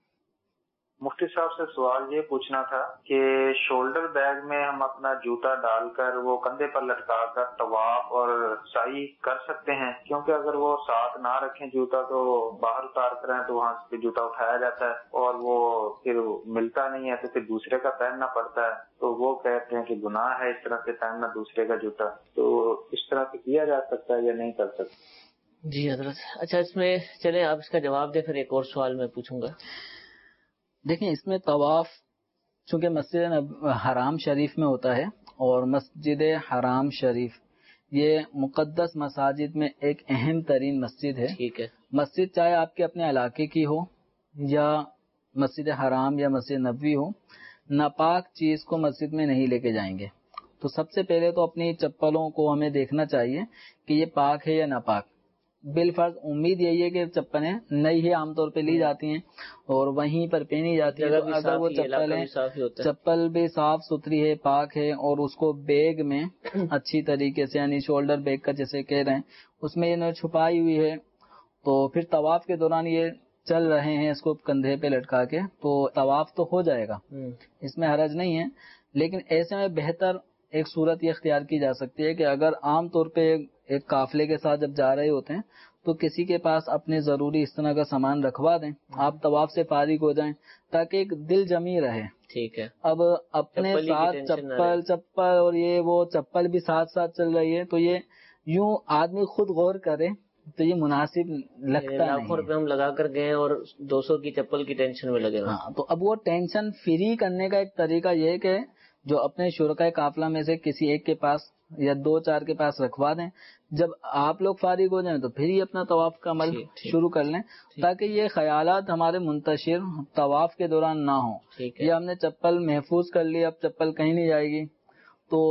مفتی صاحب سے سوال یہ پوچھنا تھا کہ شولڈر بیگ میں ہم اپنا جوتا ڈال کر وہ کندھے پر لٹکا کر طواف اور سعی کر سکتے ہیں، کیونکہ اگر وہ ساتھ نہ رکھیں جوتا تو باہر اتار کر ہیں تو وہاں سے جوتا اٹھایا جاتا ہے اور وہ پھر ملتا نہیں ہے تو پھر دوسرے کا پہننا پڑتا ہے، تو وہ کہتے ہیں کہ گناہ ہے اس طرح سے پہننا دوسرے کا جوتا، تو اس طرح سے کیا جا سکتا ہے یا نہیں کر سکتا؟ جی حضرت، اچھا اس میں چلیں آپ اس کا جواب دیں، پھر ایک اور سوال میں پوچھوں گا۔ دیکھیں اس میں طواف چونکہ مسجد حرام شریف میں ہوتا ہے، اور مسجد حرام شریف یہ مقدس مساجد میں ایک اہم ترین مسجد ہے، ٹھیک ہے، مسجد چاہے آپ کے اپنے علاقے کی ہو یا مسجد حرام یا مسجد نبوی ہو، ناپاک چیز کو مسجد میں نہیں لے کے جائیں گے۔ تو سب سے پہلے تو اپنی چپلوں کو ہمیں دیکھنا چاہیے کہ یہ پاک ہے یا ناپاک۔ بالفرض امید یہی ہے کہ چپلیں نئی ہی عام طور پہ لی جاتی ہیں اور وہیں پر پہنی جاتی ہے، تو اگر وہ چپل بھی صاف ستھری ہے، پاک ہے، اور اس کو بیگ میں اچھی طریقے سے یعنی شولڈر بیگ کا جیسے کہہ رہے ہیں اس میں یہ چھپائی ہوئی ہے، تو پھر طواف کے دوران یہ چل رہے ہیں اس کو کندھے پہ لٹکا کے تو طواف تو ہو جائے گا، اس میں حرج نہیں ہے۔ لیکن ایسے میں بہتر ایک صورت یہ اختیار کی جا سکتی ہے کہ اگر عام طور پہ ایک قافلے کے ساتھ جب جا رہے ہوتے ہیں تو کسی کے پاس اپنے ضروری اس طرح کا سامان رکھوا دیں، آپ طواف سے فارغ ہو جائیں تاکہ ایک دل جمی رہے، ٹھیک ہے۔ اب اپنے ساتھ چپل اور یہ وہ چپل بھی ساتھ ساتھ چل رہی ہے تو یہ یوں آدمی خود غور کرے تو یہ مناسب لگتا ہے، لاکھوں روپے ہم لگا کر گئے اور 200 کی چپل کی ٹینشن میں لگے، ہاں، تو اب وہ ٹینشن فری کرنے کا ایک طریقہ یہ ہے کہ جو اپنے شرکائے قافلہ میں سے کسی ایک کے پاس یا 2-4 کے پاس رکھوا دیں، جب آپ لوگ فارغ ہو جائیں تو پھر ہی اپنا طواف کا عمل شروع کر لیں تاکہ یہ خیالات ہمارے منتشر طواف کے دوران نہ ہوں، یہ ہم نے چپل محفوظ کر لی اب چپل کہیں نہیں جائے گی۔ تو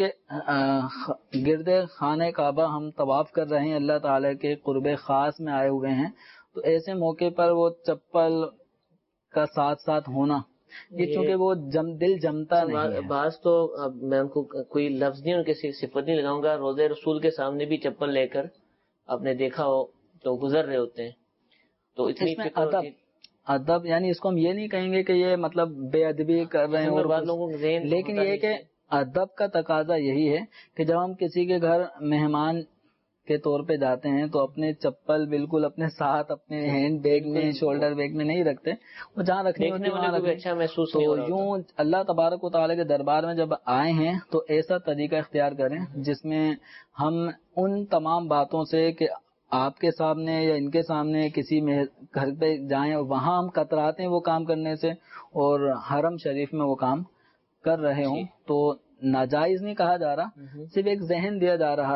چونکہ گرد خانہ کعبہ ہم طواف کر رہے ہیں، اللہ تعالیٰ کے قرب خاص میں آئے ہوئے ہیں، تو ایسے موقع پر وہ چپل کا ساتھ ساتھ ہونا یہ چونکہ وہ دل جمتا نہیں ہے۔ بعض تو میں ان کو کوئی لفظ نہیں ان کے صفت نہیں لگاؤں گا، روضہ رسول کے سامنے بھی چپل لے کر آپ نے دیکھا ہو تو گزر رہے ہوتے ہیں، تو اتنی ادب یعنی اس کو ہم یہ نہیں کہیں گے کہ یہ مطلب بے ادبی کر رہے ہیں، لیکن یہ کہ ادب کا تقاضا یہی ہے کہ جب ہم کسی کے گھر مہمان کے طور پہ جاتے ہیں تو اپنے چپل بالکل اپنے ساتھ اپنے ہینڈ بیگ میں شولڈر بیگ میں نہیں رکھتے، وہ جہاں رکھنے ہوتی وہاں رکھتے، اچھا محسوس تو یوں اللہ تبارک و تعالیٰ کے دربار میں جب آئے ہیں تو ایسا طریقہ اختیار کریں جس میں ہم ان تمام باتوں سے کہ آپ کے سامنے یا ان کے سامنے کسی میں گھر پہ جائیں اور وہاں ہم کتراتے ہیں وہ کام کرنے سے اور حرم شریف میں وہ کام کر رہے ہوں تو ناجائز نہیں کہا جا رہا، صرف ایک ذہن دیا جا رہا ہے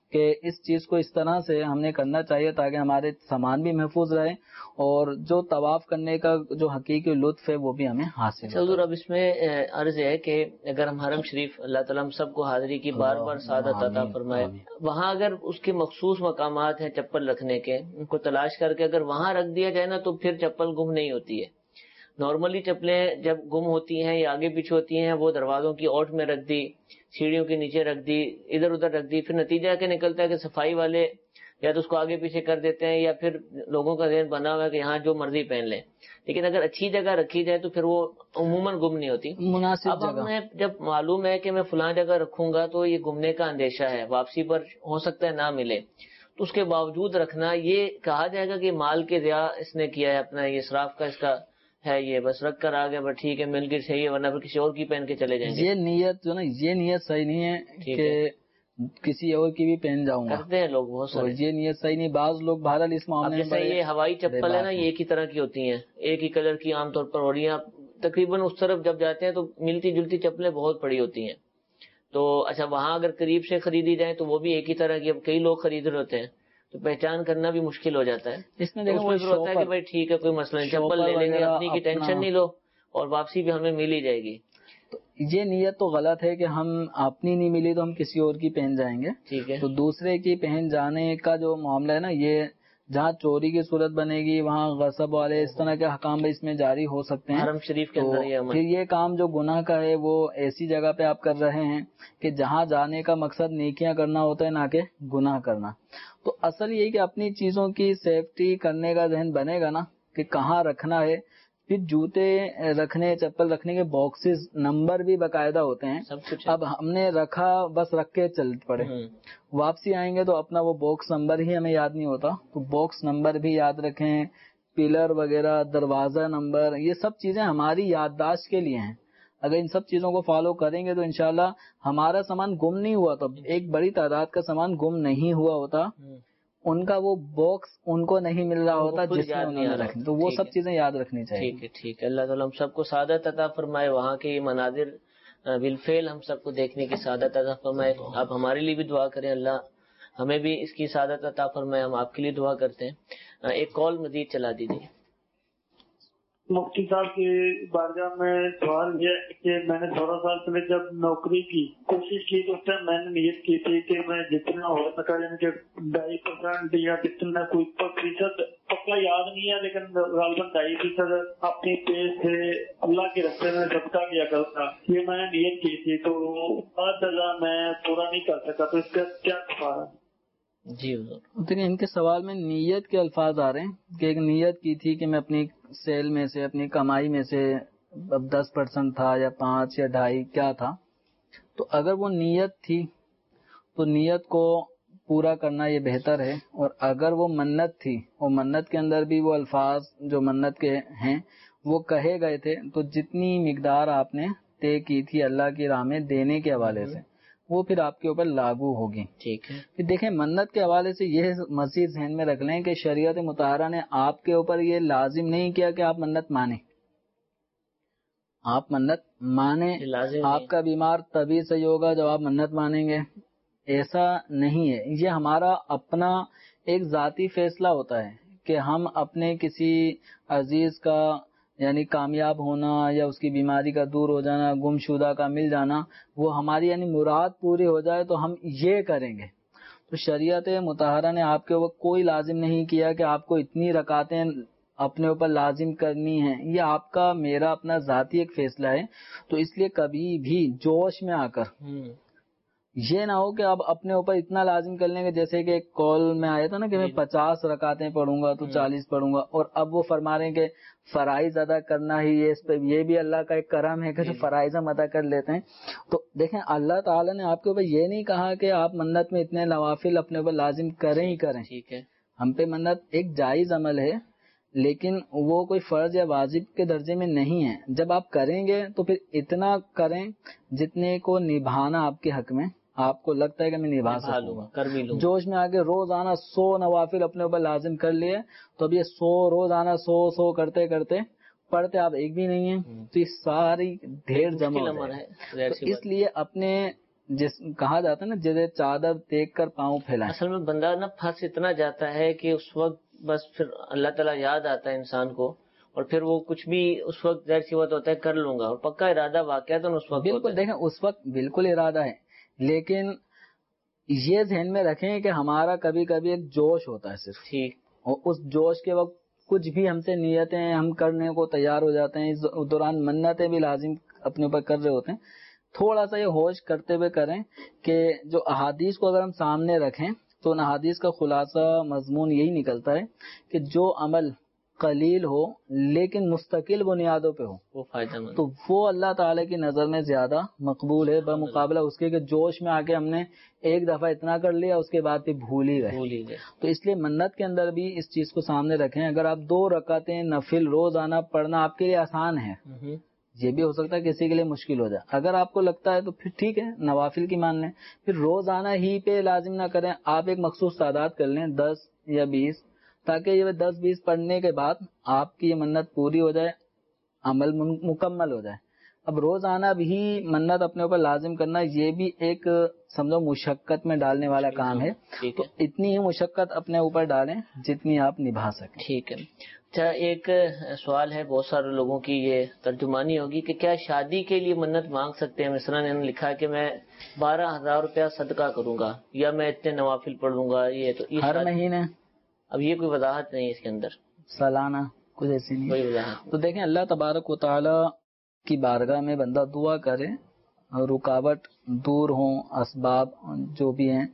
کہ اس چیز کو اس طرح سے ہم نے کرنا چاہیے تاکہ ہمارے سامان بھی محفوظ رہے اور جو طواف کرنے کا جو حقیقی لطف ہے وہ بھی ہمیں حاصل ہو. حضور اب اس میں عرض ہے کہ اگر ہم حرم شریف اللہ تعالیٰ ہم سب کو حاضری کی بار بار سعادت عطا فرمائے، وہاں اگر اس کے مخصوص مقامات ہیں چپل رکھنے کے، ان کو تلاش کر کے اگر وہاں رکھ دیا جائے نا تو پھر چپل گم نہیں ہوتی ہے. نارملی چپلیں جب گم ہوتی ہیں یا آگے پیچھے ہوتی ہیں وہ دروازوں کی اوٹ میں رکھ دی، سیڑھیوں کے نیچے رکھ دی، ادھر ادھر رکھ دی، پھر نتیجہ کیا نکلتا ہے کہ صفائی والے یا تو اس کو آگے پیچھے کر دیتے ہیں یا پھر لوگوں کا ذہن بنا ہوا ہے کہ یہاں جو مرضی پہن لیں. لیکن اگر اچھی جگہ رکھی جائے تو پھر وہ عموماً گم نہیں ہوتی. مناسب جگہ. اب ہمیں جب معلوم ہے کہ میں فلاں جگہ رکھوں گا تو یہ گمنے کا اندیشہ ہے، واپسی پر ہو سکتا ہے نہ ملے، تو اس کے باوجود رکھنا، یہ کہا جائے گا کہ مال کے ضیاع اس نے کیا ہے اپنا، یہ اسراف کا اس کا ہے، یہ بس رکھ کر آ گیا بس ٹھیک ہے مل گئی صحیح ہے، ورنہ پھر کسی اور کی پہن کے چلے جائیں گے. یہ نیت جو نا یہ نیت صحیح نہیں ہے کہ کسی اور کی بھی پہن جاؤں گا، کرتے ہیں لوگ بہت سارے. یہ نیت صحیح نہیں. بعض لوگ بہرحال اس معاملے میں جیسے یہ ہوائی چپل ہے نا، یہ ایک ہی طرح کی ہوتی ہیں، ایک ہی کلر کی عام طور پر ہو رہی ہیں. تقریباً اس طرف جب جاتے ہیں تو ملتی جلتی چپلیں بہت پڑی ہوتی ہیں. تو اچھا وہاں اگر قریب سے خریدی جائیں تو وہ بھی ایک ہی طرح کی، اب کئی لوگ خرید رہے ہوتے ہیں تو پہچان کرنا بھی مشکل ہو جاتا ہے. اس میں دیکھو ہوتا ہے کہ بھائی ٹھیک ہے کوئی مسئلہ نہیں، چپل لے لیں گے، اپنی کی ٹینشن نہیں لو اور واپسی بھی ہمیں مل ہی جائے گی. تو یہ نیت تو غلط ہے کہ ہم اپنی نہیں ملی تو ہم کسی اور کی پہن جائیں گے. ٹھیک ہے. تو دوسرے کی پہن جانے کا جو معاملہ ہے نا، یہ جہاں چوری کی صورت بنے گی وہاں غصب والے اس طرح کے حکام بھی اس میں جاری ہو سکتے ہیں. حرم شریف کے اندر یہ پھر یہ کام جو گناہ کا ہے وہ ایسی جگہ پہ آپ کر رہے ہیں کہ جہاں جانے کا مقصد نیکیاں کرنا ہوتا ہے نہ کہ گناہ کرنا. تو اصل یہ کہ اپنی چیزوں کی سیفٹی کرنے کا ذہن بنے گا نا کہ کہاں رکھنا ہے. پھر جوتے رکھنے چپل رکھنے کے باکسز نمبر بھی باقاعدہ ہوتے ہیں. اب ہم نے رکھا بس رکھ کے چل پڑے، واپسی آئیں گے تو اپنا وہ باکس نمبر ہی ہمیں یاد نہیں ہوتا. تو باکس نمبر بھی یاد رکھیں، پلر وغیرہ، دروازہ نمبر، یہ سب چیزیں ہماری یادداشت کے لیے ہیں. اگر ان سب چیزوں کو فالو کریں گے تو انشاءاللہ ہمارا سامان گم نہیں ہوا. تو ایک بڑی تعداد کا سامان گم نہیں ہوا ہوتا، ان کا وہ باکس ان کو نہیں مل رہا ہوتا جس میں انہوں نے رکھنی. تو وہ سب چیزیں یاد رکھنی چاہیے. ٹھیک ہے ٹھیک ہے. اللہ تعالیٰ ہم سب کو سعادت عطا فرمائے، وہاں کے مناظر بالفعل ہم سب کو دیکھنے کی سعادت عطا فرمائے. آپ ہمارے لیے بھی دعا کریں، اللہ ہمیں بھی اس کی سعادت عطا فرمائے. ہم آپ کے لیے دعا کرتے ہیں. ایک کال مزید چلا دیجیے. مفتی صاحب کی بارگاہ میں سوال یہ کہ میں نے 16 سال پہلے جب نوکری کی کوشش کی تو اس ٹائم میں نے نیت کی تھی کہ میں جتنا ہو سکا یعنی کہ 2.5% یا جتنا کوئی فیصد پکا یاد نہیں ہے لیکن غالباً 2.5% اپنی پیش سے اللہ کے راستے میں صدقہ کیا کرتا. یہ میں نے نیت کی تھی تو بعد سزا میں پورا نہیں کر سکا، تو اس کا کیا کفارہ؟ جی دیکھیں ان کے سوال میں نیت کے الفاظ آ رہے ہیں کہ ایک نیت کی تھی کہ میں اپنی سیل میں سے اپنی کمائی میں سے 10% تھا یا 5 یا 2.5 کیا تھا. تو اگر وہ نیت تھی تو نیت کو پورا کرنا یہ بہتر ہے. اور اگر وہ منت تھی اور منت کے اندر بھی وہ الفاظ جو منت کے ہیں وہ کہے گئے تھے تو جتنی مقدار آپ نے طے کی تھی اللہ کی راہ میں دینے کے حوالے سے وہ پھر آپ کے اوپر لاگو ہوگی. ٹھیک ہے. پھر دیکھیں منت کے حوالے سے یہ مزید ذہن میں رکھ لیں کہ شریعت مطہرہ نے آپ کے اوپر یہ لازم نہیں کیا کہ آپ منت مانیں. آپ منت مانیں، آپ کا بیمار تبھی صحیح ہوگا جب آپ منت مانیں گے، ایسا نہیں ہے. یہ ہمارا اپنا ایک ذاتی فیصلہ ہوتا ہے کہ ہم اپنے کسی عزیز کا یعنی کامیاب ہونا یا اس کی بیماری کا دور ہو جانا، گم شدہ کا مل جانا، وہ ہماری یعنی مراد پوری ہو جائے تو ہم یہ کریں گے. تو شریعت مطہرہ نے آپ کے اوپر کوئی لازم نہیں کیا کہ آپ کو اتنی رکعتیں اپنے اوپر لازم کرنی ہیں. یہ آپ کا میرا اپنا ذاتی ایک فیصلہ ہے. تو اس لیے کبھی بھی جوش میں آ کر یہ نہ ہو کہ آپ اپنے اوپر اتنا لازم کر لیں گے. جیسے کہ ایک کال میں آیا تھا نا کہ میں 50 رکعتیں پڑھوں گا تو 40 پڑھوں گا، اور اب وہ فرما رہے ہیں کہ فرائض ادا کرنا ہی یہ اس پہ یہ بھی اللہ کا ایک کرم ہے کہ جو فرائض ہم ادا کر لیتے ہیں. تو دیکھیں اللہ تعالیٰ نے آپ کے اوپر یہ نہیں کہا کہ آپ منت میں اتنے نوافل اپنے اوپر لازم کریں ہی کریں. ٹھیک ہے. ہم پہ منت ایک جائز عمل ہے لیکن وہ کوئی فرض یا واجب کے درجے میں نہیں ہے. جب آپ کریں گے تو پھر اتنا کریں جتنے کو نبھانا آپ کے حق میں آپ کو لگتا ہے کہ میں نبھا سکوں گا. کر بھی لوں. جوش میں آگے روزانہ 100 نوافل اپنے اوپر لازم کر لیے تو اب یہ 100 روزانہ 100 کرتے کرتے پڑھتے آپ ایک بھی نہیں ہیں تو یہ ساری ڈھیر جمع ہے. اس لیے اپنے جس کہا جاتا ہے نا جیسے چادر دیکھ کر پاؤں پھیلائے. اصل میں بندہ نا پھنس اتنا جاتا ہے کہ اس وقت بس پھر اللہ تعالیٰ یاد آتا ہے انسان کو، اور پھر وہ کچھ بھی اس وقت ظاہر سی بات ہوتا ہے کر لوں گا، اور پکا ارادہ واقعہ تو اس وقت بالکل. دیکھیں اس وقت بالکل ارادہ ہے، لیکن یہ ذہن میں رکھیں کہ ہمارا کبھی کبھی ایک جوش ہوتا ہے صرف، ٹھیک، اور اس جوش کے وقت کچھ بھی ہم سے نیتیں ہم کرنے کو تیار ہو جاتے ہیں، اس دوران منتیں بھی لازم اپنے اوپر کر رہے ہوتے ہیں. تھوڑا سا یہ ہوش کرتے ہوئے کریں کہ جو احادیث کو اگر ہم سامنے رکھیں تو ان احادیث کا خلاصہ مضمون یہی نکلتا ہے کہ جو عمل قلیل ہو لیکن مستقل بنیادوں پہ ہو وہ فائدہ مند، تو وہ اللہ تعالی کی نظر میں زیادہ مقبول ہے بمقابلہ اس کے کہ جوش میں آ کے ہم نے ایک دفعہ اتنا کر لیا اس کے بعد پھر بھول ہی گئے. تو اس لیے منت کے اندر بھی اس چیز کو سامنے رکھیں. اگر آپ 2 رکعتیں نفل روزانہ پڑھنا آپ کے لیے آسان ہے، یہ بھی ہو سکتا ہے کسی کے لیے مشکل ہو جائے، اگر آپ کو لگتا ہے تو پھر ٹھیک ہے نوافل کی مان لیں. پھر روزانہ ہی پہ لازم نہ کریں، آپ ایک مخصوص تعداد کر لیں 10 یا 20، تاکہ یہ 10-20 پڑھنے کے بعد آپ کی یہ منت پوری ہو جائے، عمل مکمل ہو جائے. اب روزانہ بھی منت اپنے اوپر لازم کرنا یہ بھی ایک سمجھو مشقت میں ڈالنے والا کام ہے، تو اتنی ہی مشقت اپنے اوپر ڈالیں جتنی آپ نبھا سکیں. ٹھیک ہے. اچھا، ایک سوال ہے بہت سارے لوگوں کی، یہ ترجمانی ہوگی کہ کیا شادی کے لیے منت مانگ سکتے ہیں؟ مثلا انہوں نے لکھا کہ میں 12,000 روپیہ صدقہ کروں گا، یا میں اتنے نوافل پڑھ لوں گا. یہ تو ہر مہینے، اب یہ کوئی وضاحت نہیں ہے اس کے اندر، سالانہ کچھ ایسی نہیں کوئی وضاحت. تو دیکھیں اللہ تبارک و تعالی کی بارگاہ میں بندہ دعا کرے، رکاوٹ دور ہوں، اسباب جو بھی ہیں.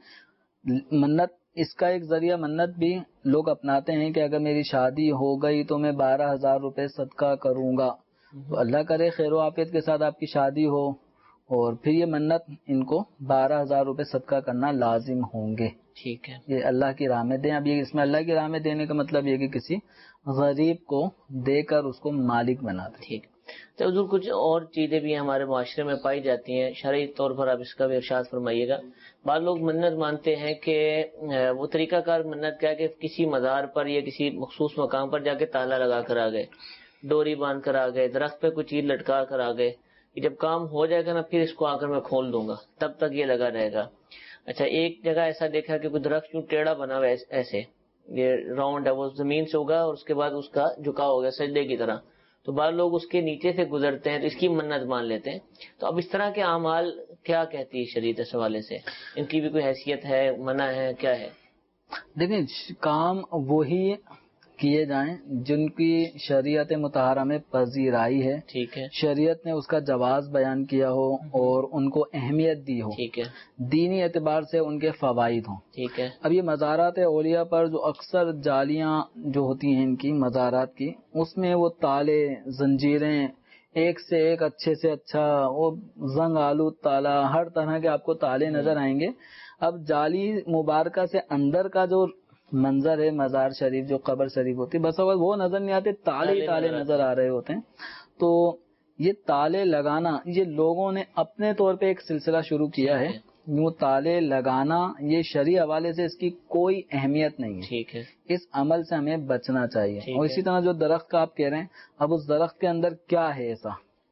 منت اس کا ایک ذریعہ منت بھی لوگ اپناتے ہیں کہ اگر میری شادی ہو گئی تو میں 12,000 روپے صدقہ کروں گا. تو اللہ کرے خیر و عافیت کے ساتھ آپ کی شادی ہو، اور پھر یہ منت ان کو 12,000 روپے صدقہ کرنا لازم ہوں گے. ٹھیک ہے، یہ اللہ کی راہ میں دیں. اب یہ اس میں اللہ کی راہ میں دینے کا مطلب یہ کہ کسی غریب کو دے کر اس کو مالک بنا دیں. ٹھیک. تو حضور کچھ اور چیزیں بھی ہمارے معاشرے میں پائی جاتی ہیں، شرعی طور پر آپ اس کا بھی ارشاد فرمائیے گا. بعض لوگ منت مانتے ہیں کہ وہ طریقہ کار منت کیا کہ کسی مزار پر یا کسی مخصوص مقام پر جا کے تالا لگا کر آ گئے، ڈوری باندھ کر آ گئے، درخت پہ کوئی چیز لٹکا کر آ گئے کہ جب کام ہو جائے گا نا پھر اس کو آ کر میں کھول دوں گا، تب تک یہ لگا رہے گا. اچھا، ایک جگہ ایسا دیکھا کہ کوئی درخت کیوں ٹیڑھا بنا ہوا ایسے، یہ راؤنڈ ہے، وہ زمین سے ہوگا اور اس کے بعد اس کا جھکاؤ ہو گیا سجدے کی طرح، تو بعض لوگ اس کے نیچے سے گزرتے ہیں تو اس کی منت مان لیتے ہیں. تو اب اس طرح کے اعمال کیا کہتی ہے شریعت اس حوالے سے؟ ان کی بھی کوئی حیثیت ہے، منع ہے، کیا ہے؟ دیکھیں کام وہی کیے جائیں جن کی شریعت مطہرہ میں پذیرائی ہے، ٹھیک ہے، شریعت نے اس کا جواز بیان کیا ہو اور ان کو اہمیت دی ہو، ٹھیک ہے، دینی اعتبار سے ان کے فوائد ہوں. ٹھیک ہے. اب یہ مزارات اولیاء پر جو اکثر جالیاں جو ہوتی ہیں ان کی مزارات کی، اس میں وہ تالے زنجیریں ایک سے ایک اچھے سے اچھا، وہ زنگ آلود تالا، ہر طرح کے آپ کو تالے نظر آئیں گے. اب جالی مبارکہ سے اندر کا جو منظر ہے مزار شریف جو قبر شریف ہوتی ہے، بس اگر وہ نظر نہیں آتے، تالے ہی تالے نظر آ رہے ہوتے ہیں. تو یہ تالے لگانا یہ لوگوں نے اپنے طور پہ ایک سلسلہ شروع کیا ہے. وہ تالے لگانا یہ شرعی حوالے سے اس کی کوئی اہمیت نہیں ہے. ٹھیک ہے، اس عمل سے ہمیں بچنا چاہیے. اور اسی طرح جو درخت کا آپ کہہ رہے ہیں، اب اس درخت کے اندر کیا ہے ایسا،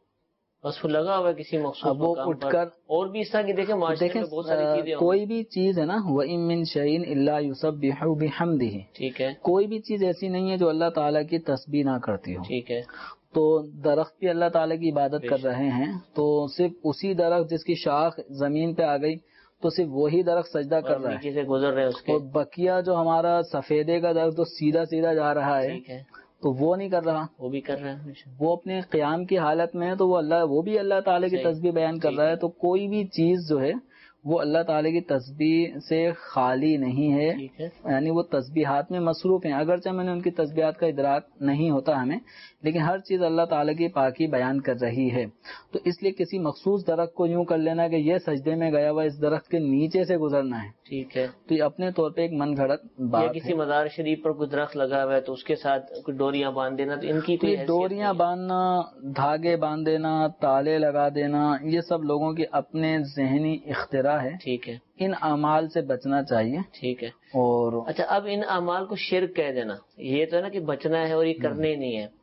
بس وہ لگا ہوا ہے کسی مخصوص اب وہ مقام اٹھ پر. کر اور بھی اس طرح کی دیکھیں معاشرے میں بہت ساری چیزیں ہوں. کوئی بھی چیز ہے نا، وَإِن مِّن شَيْءٍ إِلَّا يُسَبِّحُ بِحَمْدِهِ، ٹھیک ہے، کوئی بھی چیز ایسی نہیں ہے جو اللہ تعالیٰ کی تسبیح نہ کرتی ہو. ٹھیک ہے. تو درخت بھی اللہ تعالیٰ کی عبادت کر رہے ہیں، تو صرف اسی درخت جس کی شاخ زمین پہ آ گئی تو صرف وہی درخت سجدہ کر رہا نیچے سے گزر رہے ہیں اس کے، اور بقیہ جو ہمارا سفیدے کا درخت جو سیدھا سیدھا جا رہا ہے ٹھیک ہے، تو وہ نہیں کر رہا، وہ بھی کر رہے ہیں. وہ اپنے قیام کی حالت میں ہے تو وہ بھی اللہ تعالیٰ کی تسبیح بیان کر رہا ہے. تو کوئی بھی چیز جو ہے وہ اللہ تعالیٰ کی تسبیح سے خالی نہیں ہے، ٹھیک ہے، یعنی وہ تسبیحات میں مصروف ہیں. اگرچہ میں نے ان کی تسبیحات کا ادراک نہیں ہوتا ہمیں، لیکن ہر چیز اللہ تعالیٰ کی پاکی بیان کر رہی ہے. تو اس لیے کسی مخصوص درخت کو یوں کر لینا کہ یہ سجدے میں گیا ہوا اس درخت کے نیچے سے گزرنا ہے، ٹھیک ہے، تو یہ اپنے طور پہ ایک من گھڑت یا بات کسی ہے. مزار شریف پر کوئی درخت لگا ہوا ہے تو اس کے ساتھ کوئی ڈوریاں باندھ دینا، تو ان کی کوئی یہ ڈوریاں باندھنا، دھاگے باندھ دینا، تالے لگا دینا، یہ سب لوگوں کی اپنے ذہنی اختراع ہے. ٹھیک ہے، ان اعمال سے بچنا چاہیے. ٹھیک ہے. اور اچھا، اب ان اعمال کو شرک کہہ دینا، یہ تو ہے نا کہ بچنا ہے اور یہ کرنے ہی نہیں ہے.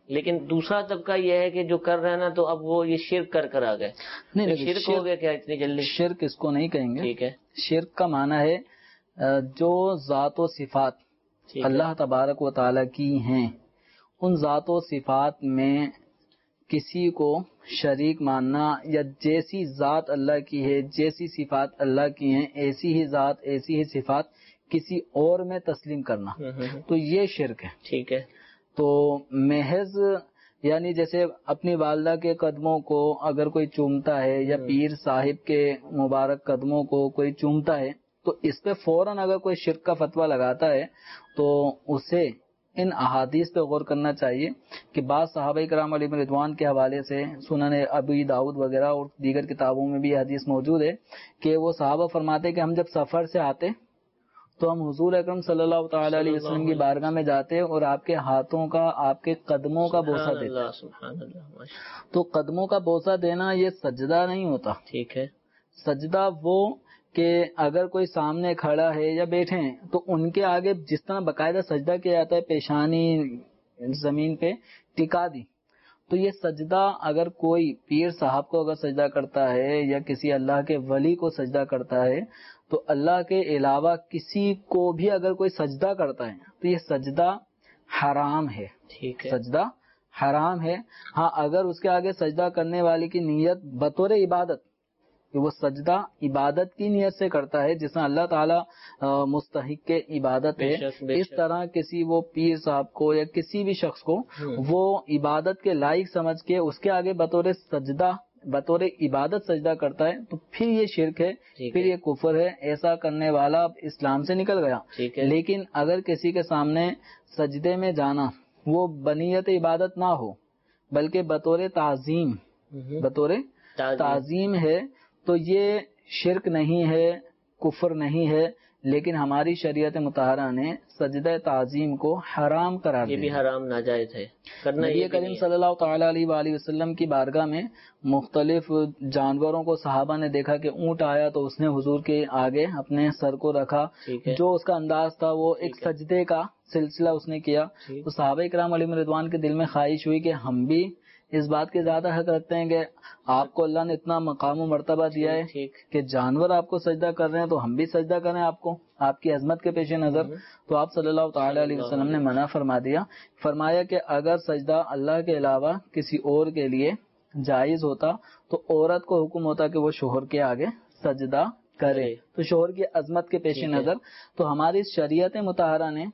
لیکن دوسرا طبقہ یہ ہے کہ جو کر رہے ہیں نا تو اب وہ یہ شرک کر آ گئے. نہیں شرک ہو گیا کیا اتنی جلدی؟ شرک اس کو نہیں کہیں گے. ٹھیک ہے. شرک کا معنی ہے جو ذات و صفات اللہ تبارک و تعالیٰ کی ہیں ان ذات و صفات میں کسی کو شریک ماننا، یا جیسی ذات اللہ کی ہے، جیسی صفات اللہ کی ہیں، ایسی ہی ذات ایسی ہی صفات کسی اور میں تسلیم کرنا، تو یہ شرک ہے. ٹھیک ہے. تو محض یعنی جیسے اپنی والدہ کے قدموں کو اگر کوئی چومتا ہے یا پیر صاحب کے مبارک قدموں کو کوئی چومتا ہے تو اس پہ فوراً اگر کوئی شرک کا فتویٰ لگاتا ہے تو اسے ان احادیث پہ غور کرنا چاہیے کہ بعض صحابہ کرام علیہ رضوان کے حوالے سے سنن ابی داؤد وغیرہ اور دیگر کتابوں میں بھی یہ حدیث موجود ہے کہ وہ صحابہ فرماتے کہ ہم جب سفر سے آتے تو ہم حضور اکرم صلی اللہ تعالی علیہ وسلم کی بارگاہ میں جاتے اور آپ کے ہاتھوں کا، آپ کے قدموں کا بوسہ دیتے. تو قدموں کا بوسہ دینا یہ سجدہ نہیں ہوتا. ٹھیک ہے. سجدہ وہ کہ اگر کوئی سامنے کھڑا ہے یا بیٹھے ہیں تو ان کے آگے جس طرح باقاعدہ سجدہ کیا جاتا ہے، پیشانی زمین پہ ٹکا دی، تو یہ سجدہ اگر کوئی پیر صاحب کو اگر سجدہ کرتا ہے یا کسی اللہ کے ولی کو سجدہ کرتا ہے تو اللہ کے علاوہ کسی کو بھی اگر کوئی سجدہ کرتا ہے تو یہ سجدہ حرام ہے. ٹھیک ہے. سجدہ حرام ہے. ہاں اگر اس کے آگے سجدہ کرنے والے کی نیت بطور عبادت کہ وہ سجدہ عبادت کی نیت سے کرتا ہے جس میں اللہ تعالیٰ مستحق کے عبادت ہے، اس طرح کسی وہ پیر صاحب کو یا کسی بھی شخص کو وہ عبادت کے لائق سمجھ کے اس کے آگے بطور عبادت سجدہ کرتا ہے تو پھر یہ شرک ہے، پھر یہ کفر ہے. ایسا کرنے والا اسلام سے نکل گیا. لیکن اگر کسی کے سامنے سجدے میں جانا وہ بنیت عبادت نہ ہو بلکہ بطور تعظیم ہے تو یہ شرک نہیں ہے، کفر نہیں ہے، لیکن ہماری شریعت مطہرہ نے سجدہ تعظیم کو حرام قرار دیا. یہ بھی حرام ناجائز ہے کرنا. نبی کریم صلی اللہ تعالی علیہ وآلہ وسلم کی بارگاہ میں مختلف جانوروں کو صحابہ نے دیکھا کہ اونٹ آیا تو اس نے حضور کے آگے اپنے سر کو رکھا، جو اس کا انداز تھا وہ ایک سجدے کا سلسلہ اس نے کیا. تو صحابہ کرام علیہ رضوان کے دل میں خواہش ہوئی کہ ہم بھی اس بات کے زیادہ حق رکھتے ہیں کہ آپ کو اللہ نے اتنا مقام و مرتبہ دیا ہے کہ جانور آپ کو سجدہ کر رہے ہیں تو ہم بھی سجدہ کریں آپ کو، آپ کی عظمت کے پیش نظر. تو آپ صلی اللہ تعالی علیہ وسلم نے منع فرمایا کہ اگر سجدہ اللہ کے علاوہ کسی اور کے لیے جائز ہوتا تو عورت کو حکم ہوتا کہ وہ شوہر کے آگے سجدہ کرے. تو شوہر کی عظمت کے پیش نظر تو ہماری شریعت مطہرہ نے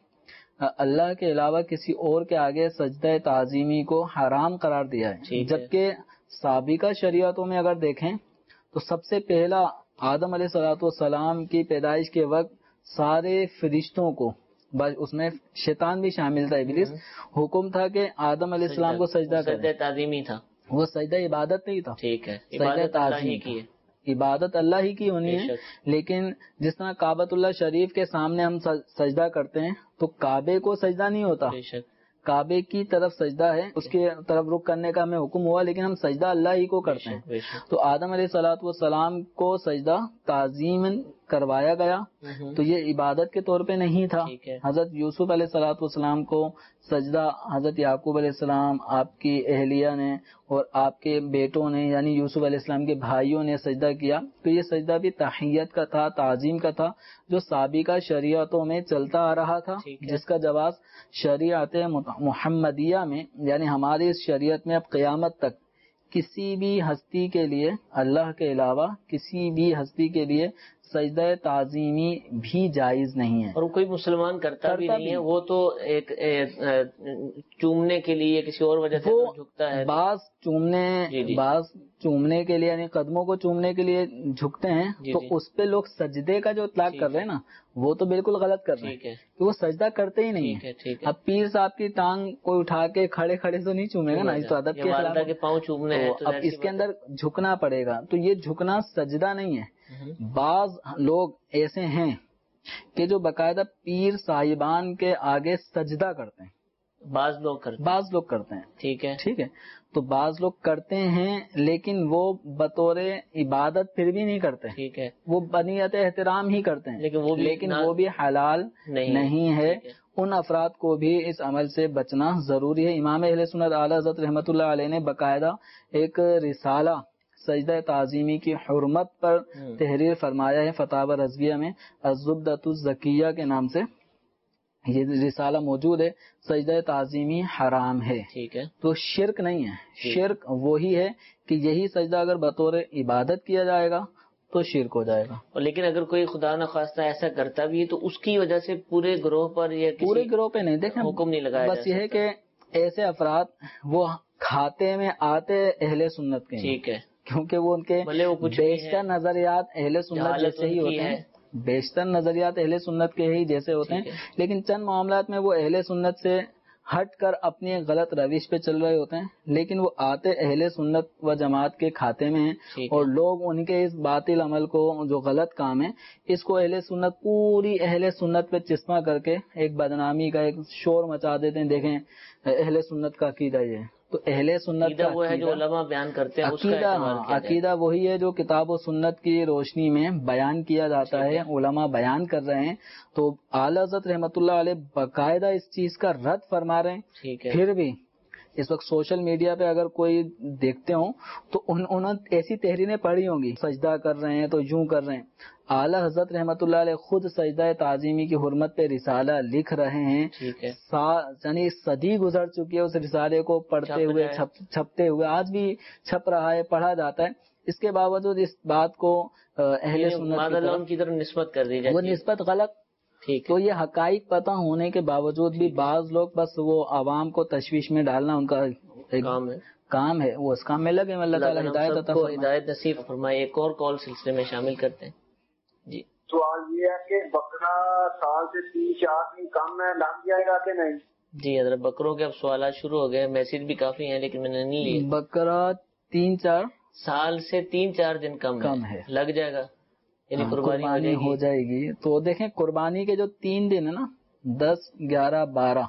اللہ کے علاوہ کسی اور کے آگے سجدہ تعظیمی کو حرام قرار دیا ہے. جبکہ سابقہ شریعتوں میں اگر دیکھیں تو سب سے پہلا آدم علیہ السلام کی پیدائش کے وقت سارے فرشتوں کو، اس میں شیطان بھی شامل تھا، ابلیس، حکم تھا کہ آدم علیہ السلام کو سجدہ کریں. سجدہ تعظیمی تھا، وہ سجدہ عبادت نہیں تھا. ٹھیک ہے. سجدہ تعظیم کی عبادت اللہ ہی کی ہونی ہے. لیکن جس طرح کعبۃ اللہ شریف کے سامنے ہم سجدہ کرتے ہیں تو کعبے کو سجدہ نہیں ہوتا، کعبے کی طرف سجدہ ہے، اس کی طرف رخ کرنے کا ہمیں حکم ہوا، لیکن ہم سجدہ اللہ ہی کو کرتے ہیں. تو آدم علیہ السلام کو سجدہ تعظیم کروایا گیا تو یہ عبادت کے طور پہ نہیں تھا. حضرت یوسف علیہ السلام کو سجدہ حضرت یعقوب علیہ السلام، آپ کی اہلیہ نے اور آپ کے بیٹوں نے یعنی یوسف علیہ السلام کے بھائیوں نے سجدہ کیا. تو یہ سجدہ بھی تحیت کا تھا، تعظیم کا تھا، جو سابقہ شریعتوں میں چلتا آ رہا تھا، جس کا جواز شریعت محمدیہ میں یعنی ہماری اس شریعت میں اب قیامت تک کسی بھی ہستی کے لیے، اللہ کے علاوہ کسی بھی ہستی کے لیے سجدہ تعظیمی بھی جائز نہیں ہے. اور کوئی مسلمان کرتا بھی نہیں ہے، وہ تو ایک چومنے کے لیے کسی اور وجہ سے جھکتا ہے. بعض چومنے کے لیے یعنی قدموں کو چومنے کے لیے جھکتے ہیں تو اس پہ لوگ سجدے کا جو اطلاق کر رہے ہیں نا وہ تو بالکل غلط کر رہے ہیں کہ وہ سجدہ کرتے ہی نہیں ہے. اب پیر صاحب کی ٹانگ کوئی اٹھا کے کھڑے تو نہیں چومے گا نا، اس تو ادب کے خلاف کے پاؤں چومنے ہیں. اب اس کے اندر جھکنا پڑے گا، تو یہ جھکنا سجدہ نہیں ہے. بعض لوگ ایسے ہیں کہ جو باقاعدہ پیر صاحبان کے آگے سجدہ کرتے ہیں، بعض لوگ کرتے ہیں. ٹھیک ہے. تو بعض لوگ کرتے ہیں لیکن وہ بطور عبادت پھر بھی نہیں کرتے. ٹھیک ہے. وہ بنیت احترام ہی کرتے ہیں، لیکن وہ بھی حلال نہیں ہے. ان افراد کو بھی اس عمل سے بچنا ضروری ہے۔ امام اہل سنت اعلیٰ حضرت رحمۃ اللہ علیہ نے باقاعدہ ایک رسالہ سجدہ تعظیمی کی حرمت پر تحریر فرمایا ہے، فتاوی رضویہ میں الزبدۃ الزکیہ کے نام سے یہ رسالہ موجود ہے۔ سجدہ تعظیمی حرام ہے، ٹھیک ہے، تو شرک نہیں ہے۔ شرک وہی ہے کہ یہی سجدہ اگر بطور عبادت کیا جائے گا تو شرک ہو جائے گا۔ اور لیکن اگر کوئی خدا نخواستہ ایسا کرتا بھی ہے تو اس کی وجہ سے پورے گروہ پر یا پورے گروہ پہ نہیں، دیکھیں حکم نہیں لگایا، بس یہ ہے کہ ایسے افراد وہ کھاتے میں آتے اہل سنت کے، ٹھیک ہے، کیونکہ وہ ان کے بیشتر نظریات اہل سنت جیسے ہی ہوتے ہیں، بیشتر نظریات اہل سنت کے ہی جیسے ہوتے ہیں، لیکن چند معاملات میں وہ اہل سنت سے ہٹ کر اپنی غلط روش پہ چل رہے ہوتے ہیں، لیکن وہ آتے اہل سنت و جماعت کے کھاتے میں ہیں، اور لوگ ان کے اس باطل عمل کو، جو غلط کام ہے، اس کو اہل سنت پوری اہل سنت پہ چسپاں کر کے ایک بدنامی کا ایک شور مچا دیتے ہیں۔ دیکھیں اہل سنت کا عقیدہ یہ ہے، تو اہل سنت کا وہ ہے جو علماء بیان کرتے ہیں، عقیدہ وہی ہے جو کتاب و سنت کی روشنی میں بیان کیا جاتا ہے، علماء بیان کر رہے ہیں، تو اعلیٰ حضرت رحمۃ اللہ علیہ باقاعدہ اس چیز کا رد فرما رہے ہیں۔ پھر بھی اس وقت سوشل میڈیا پہ اگر کوئی دیکھتے ہوں تو انہوں نے ایسی تحریریں پڑھی ہوں گی، سجدہ کر رہے ہیں تو یوں کر رہے ہیں۔ اعلیٰ حضرت رحمۃ اللہ علیہ خود سجدہ تعظیمی کی حرمت پہ رسالہ لکھ رہے ہیں، یعنی صدی گزر چکی ہے اس رسالے کو پڑھتے ہوئے، چھپتے ہوئے، آج بھی چھپ رہا ہے، پڑھا جاتا ہے۔ اس کے باوجود اس بات کو اہل سنت کی طرف نسبت کر دی جاتی ہے، وہ نسبت غلط۔ تو یہ حقائق پتہ ہونے کے باوجود بھی بعض لوگ بس وہ عوام کو تشویش میں ڈالنا ان کا کام ہے، وہ اس کام میں لگے۔ اللہ تعالیٰ ہدایت نصیب فرمائے۔ ایک اور کال سلسلے میں شامل کرتے ہیں جی۔ سوال یہ ہے کہ بکرا سال سے 3-4 دن کم ہے، لگ جائے گا کہ نہیں؟ جی حضرت، بکروں کے اب سوالات شروع ہو گئے، میسج بھی کافی ہیں لیکن میں نے نہیں لیے۔ بکرا 3-4 سال سے 3-4 دن کم ہے، لگ جائے گا، یعنی قربانی ہو جائے گی۔ تو دیکھیں قربانی کے جو 3 دن ہے نا، 10، 11، 12،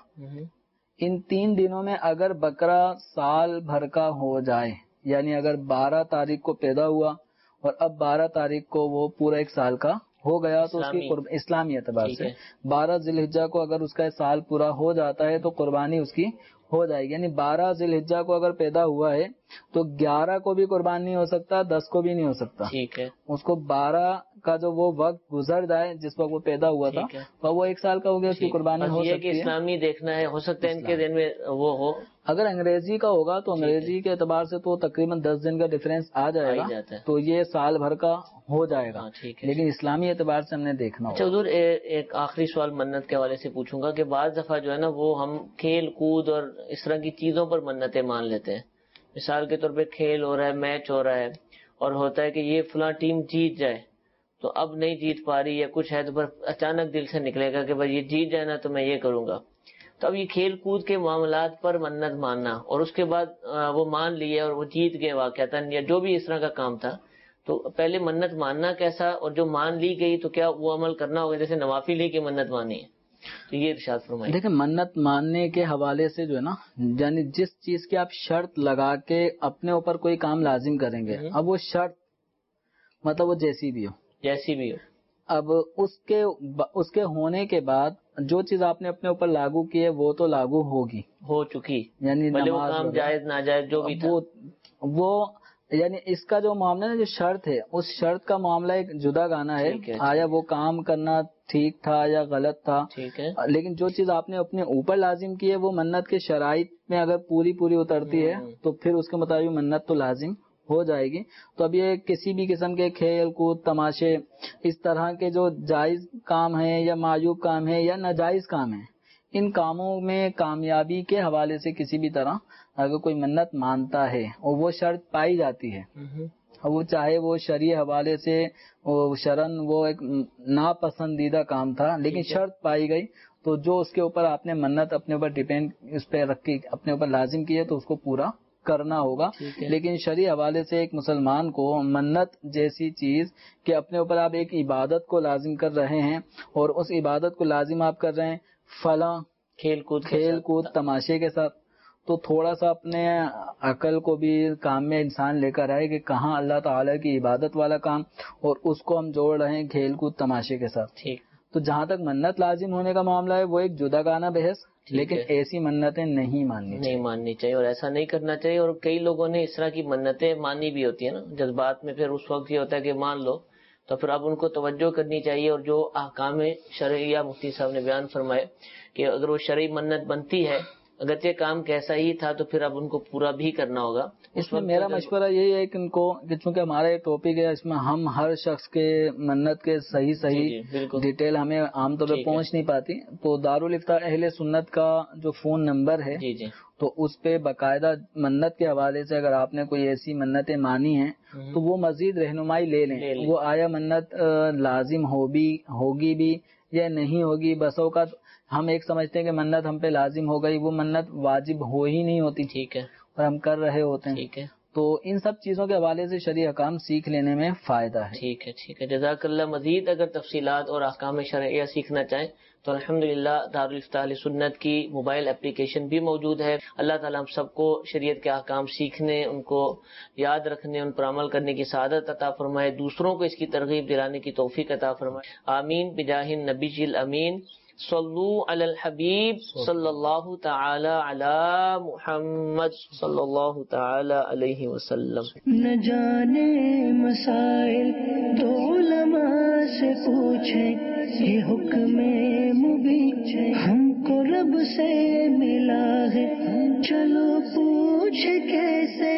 ان 3 دنوں میں اگر بکرا سال بھر کا ہو جائے، یعنی اگر 12 تاریخ کو پیدا ہوا اور اب 12 تاریخ کو وہ پورا 1 سال کا ہو گیا، تو اس کی اسلامی اعتبار سے 12 ذی الحجہ کو اگر اس کا سال پورا ہو جاتا ہے تو قربانی اس کی ہو جائے گی۔ یعنی 12 ذی الحجہ کو اگر پیدا ہوا ہے تو 11 کو بھی قربان نہیں ہو سکتا، 10 کو بھی نہیں ہو سکتا، ٹھیک ہے۔ اس کو 12 کا جو وہ وقت گزر جائے جس وقت وہ پیدا ہوا تھا تو وہ 1 سال کا ہو گیا، اس کی قربانی ہو سکتی ہے۔ اسلامی دیکھنا ہے، ہو سکتا ہے ان کے دن میں وہ ہو۔ اگر انگریزی کا ہوگا تو انگریزی کے اعتبار سے تو تقریباً 10 دن کا ڈفرینس آ جائے گا، تو یہ سال بھر کا ہو جائے گا، لیکن اسلامی اعتبار سے ہم نے دیکھنا ہوگا۔ حضور ایک آخری سوال منت کے حوالے سے پوچھوں گا کہ بعض دفعہ جو ہے نا وہ ہم کھیل کود اور اس طرح کی چیزوں پر منتیں مان لیتے ہیں۔ مثال کے طور پہ کھیل ہو رہا ہے، میچ ہو رہا ہے، اور ہوتا ہے کہ یہ فلاں ٹیم جیت جائے، تو اب نہیں جیت پا رہی یا کچھ ہے، تو اچانک دل سے نکلے گا کہ بھائی یہ جیت جائے نا تو میں یہ کروں گا۔ تو اب یہ کھیل کود کے معاملات پر منت ماننا اور اس کے بعد وہ مان لیے اور وہ جیت گئے واقعتاً، یا جو بھی اس طرح کا کام تھا، تو پہلے منت ماننا کیسا، اور جو مان لی گئی تو کیا وہ عمل کرنا ہوگا، جیسے نوافل ہی کی منت مانی ہے، تو یہ ارشاد فرمائیں۔ دیکھیں منت ماننے کے حوالے سے جو ہے نا، یعنی جس چیز کی آپ شرط لگا کے اپنے اوپر کوئی کام لازم کریں گے، اب وہ شرط مطلب وہ جیسی بھی ہو، اب اس کے ہونے کے بعد جو چیز آپ نے اپنے اوپر لاگو کی ہے وہ تو لاگو ہوگی، ہو چکی، یعنی کام جائز ناجائز جو بھی وہ یعنی اس کا جو معاملہ ہے، جو شرط ہے، اس شرط کا معاملہ ایک جدا گانا ہے، آیا وہ کام کرنا ٹھیک تھا یا غلط تھا، لیکن جو چیز آپ نے اپنے اوپر لازم کی ہے وہ منت کے شرائط میں اگر پوری اترتی ہے تو پھر اس کے مطابق منت تو لازم ہو جائے گی۔ تو اب یہ کسی بھی قسم کے کھیل کود تماشے، اس طرح کے جو جائز کام ہیں یا معیوب کام ہیں یا ناجائز کام ہیں، ان کاموں میں کامیابی کے حوالے سے کسی بھی طرح اگر کوئی منت مانتا ہے اور وہ شرط پائی جاتی ہے، وہ چاہے وہ شرعی حوالے سے شرعن وہ ایک ناپسندیدہ کام تھا لیکن شرط پائی گئی، تو جو اس کے اوپر آپ نے منت اپنے اوپر ڈیپینڈ اس پہ رکھ کے اپنے اوپر لازم کی ہے تو اس کو پورا کرنا ہوگا۔ لیکن شرعی حوالے سے ایک مسلمان کو منت جیسی چیز کہ اپنے اوپر آپ ایک عبادت کو لازم کر رہے ہیں اور اس عبادت کو لازم آپ کر رہے ہیں فلاں کھیل کود تماشے کے ساتھ، تو تھوڑا سا اپنے عقل کو بھی کام میں انسان لے کر آئے کہ کہاں اللہ تعالیٰ کی عبادت والا کام اور اس کو ہم جوڑ رہے ہیں کھیل کود تماشے کے ساتھ۔ تو جہاں تک منت لازم ہونے کا معاملہ ہے وہ ایک جداگانہ بحث، لیکن ایسی منتیں نہیں ماننی چاہیے اور ایسا نہیں کرنا چاہیے. اور کئی لوگوں نے اس طرح کی منتیں مانی بھی ہوتی ہیں نا جذبات میں، پھر اس وقت یہ ہوتا ہے کہ مان لو، تو پھر اب ان کو توجہ کرنی چاہیے. اور جو احکام شرعیہ مفتی صاحب نے بیان فرمائے کہ اگر وہ شرعی منت بنتی ہے، اگرچہ کام کیسا ہی تھا، تو پھر اب ان کو پورا بھی کرنا ہوگا. اس میں میرا مشورہ یہی ہے کہ ان کو، کہ چونکہ ہمارا یہ ٹاپک ہے، اس میں ہم ہر شخص کے منت کے صحیح ڈیٹیل ہمیں عام طور پہ پہنچ نہیں پاتی، تو دارالافتاء اہل سنت کا جو فون نمبر ہے تو اس پہ باقاعدہ منت کے حوالے سے اگر آپ نے کوئی ایسی منتیں مانی ہیں تو وہ مزید رہنمائی لے لیں. وہ آیا منت لازم ہوگی بھی یا نہیں ہوگی. بس اوقات ہم ایک سمجھتے ہیں کہ منت ہم پہ لازم ہو گئی، وہ منت واجب ہو ہی نہیں ہوتی، ٹھیک ہے، اور ہم کر رہے ہوتے ہیں. ٹھیک ہے، تو ان سب چیزوں کے حوالے سے شرعی احکام سیکھ لینے میں فائدہ ہے. ٹھیک ہے. جزاک اللہ. مزید اگر تفصیلات اور احکام شرعیہ سیکھنا چاہیں تو الحمدللہ دارالفتاء اہل سنت کی موبائل اپلیکیشن بھی موجود ہے. اللہ تعالیٰ ہم سب کو شریعت کے احکام سیکھنے، ان کو یاد رکھنے، ان پر عمل کرنے کی سعادت عطا فرمائے، دوسروں کو اس کی ترغیب دلانے کی توفیق عطا فرمائے. آمین بجاہ النبی الامین. صلو علی الحبیب صلی اللہ تعالی علی محمد صلی اللہ تعالی علیہ وسلم. نہ جانے مسائل تو علماء سے پوچھیں، یہ حکم مبین ہم کو رب سے ملا ہے، چلو پوچھ کیسے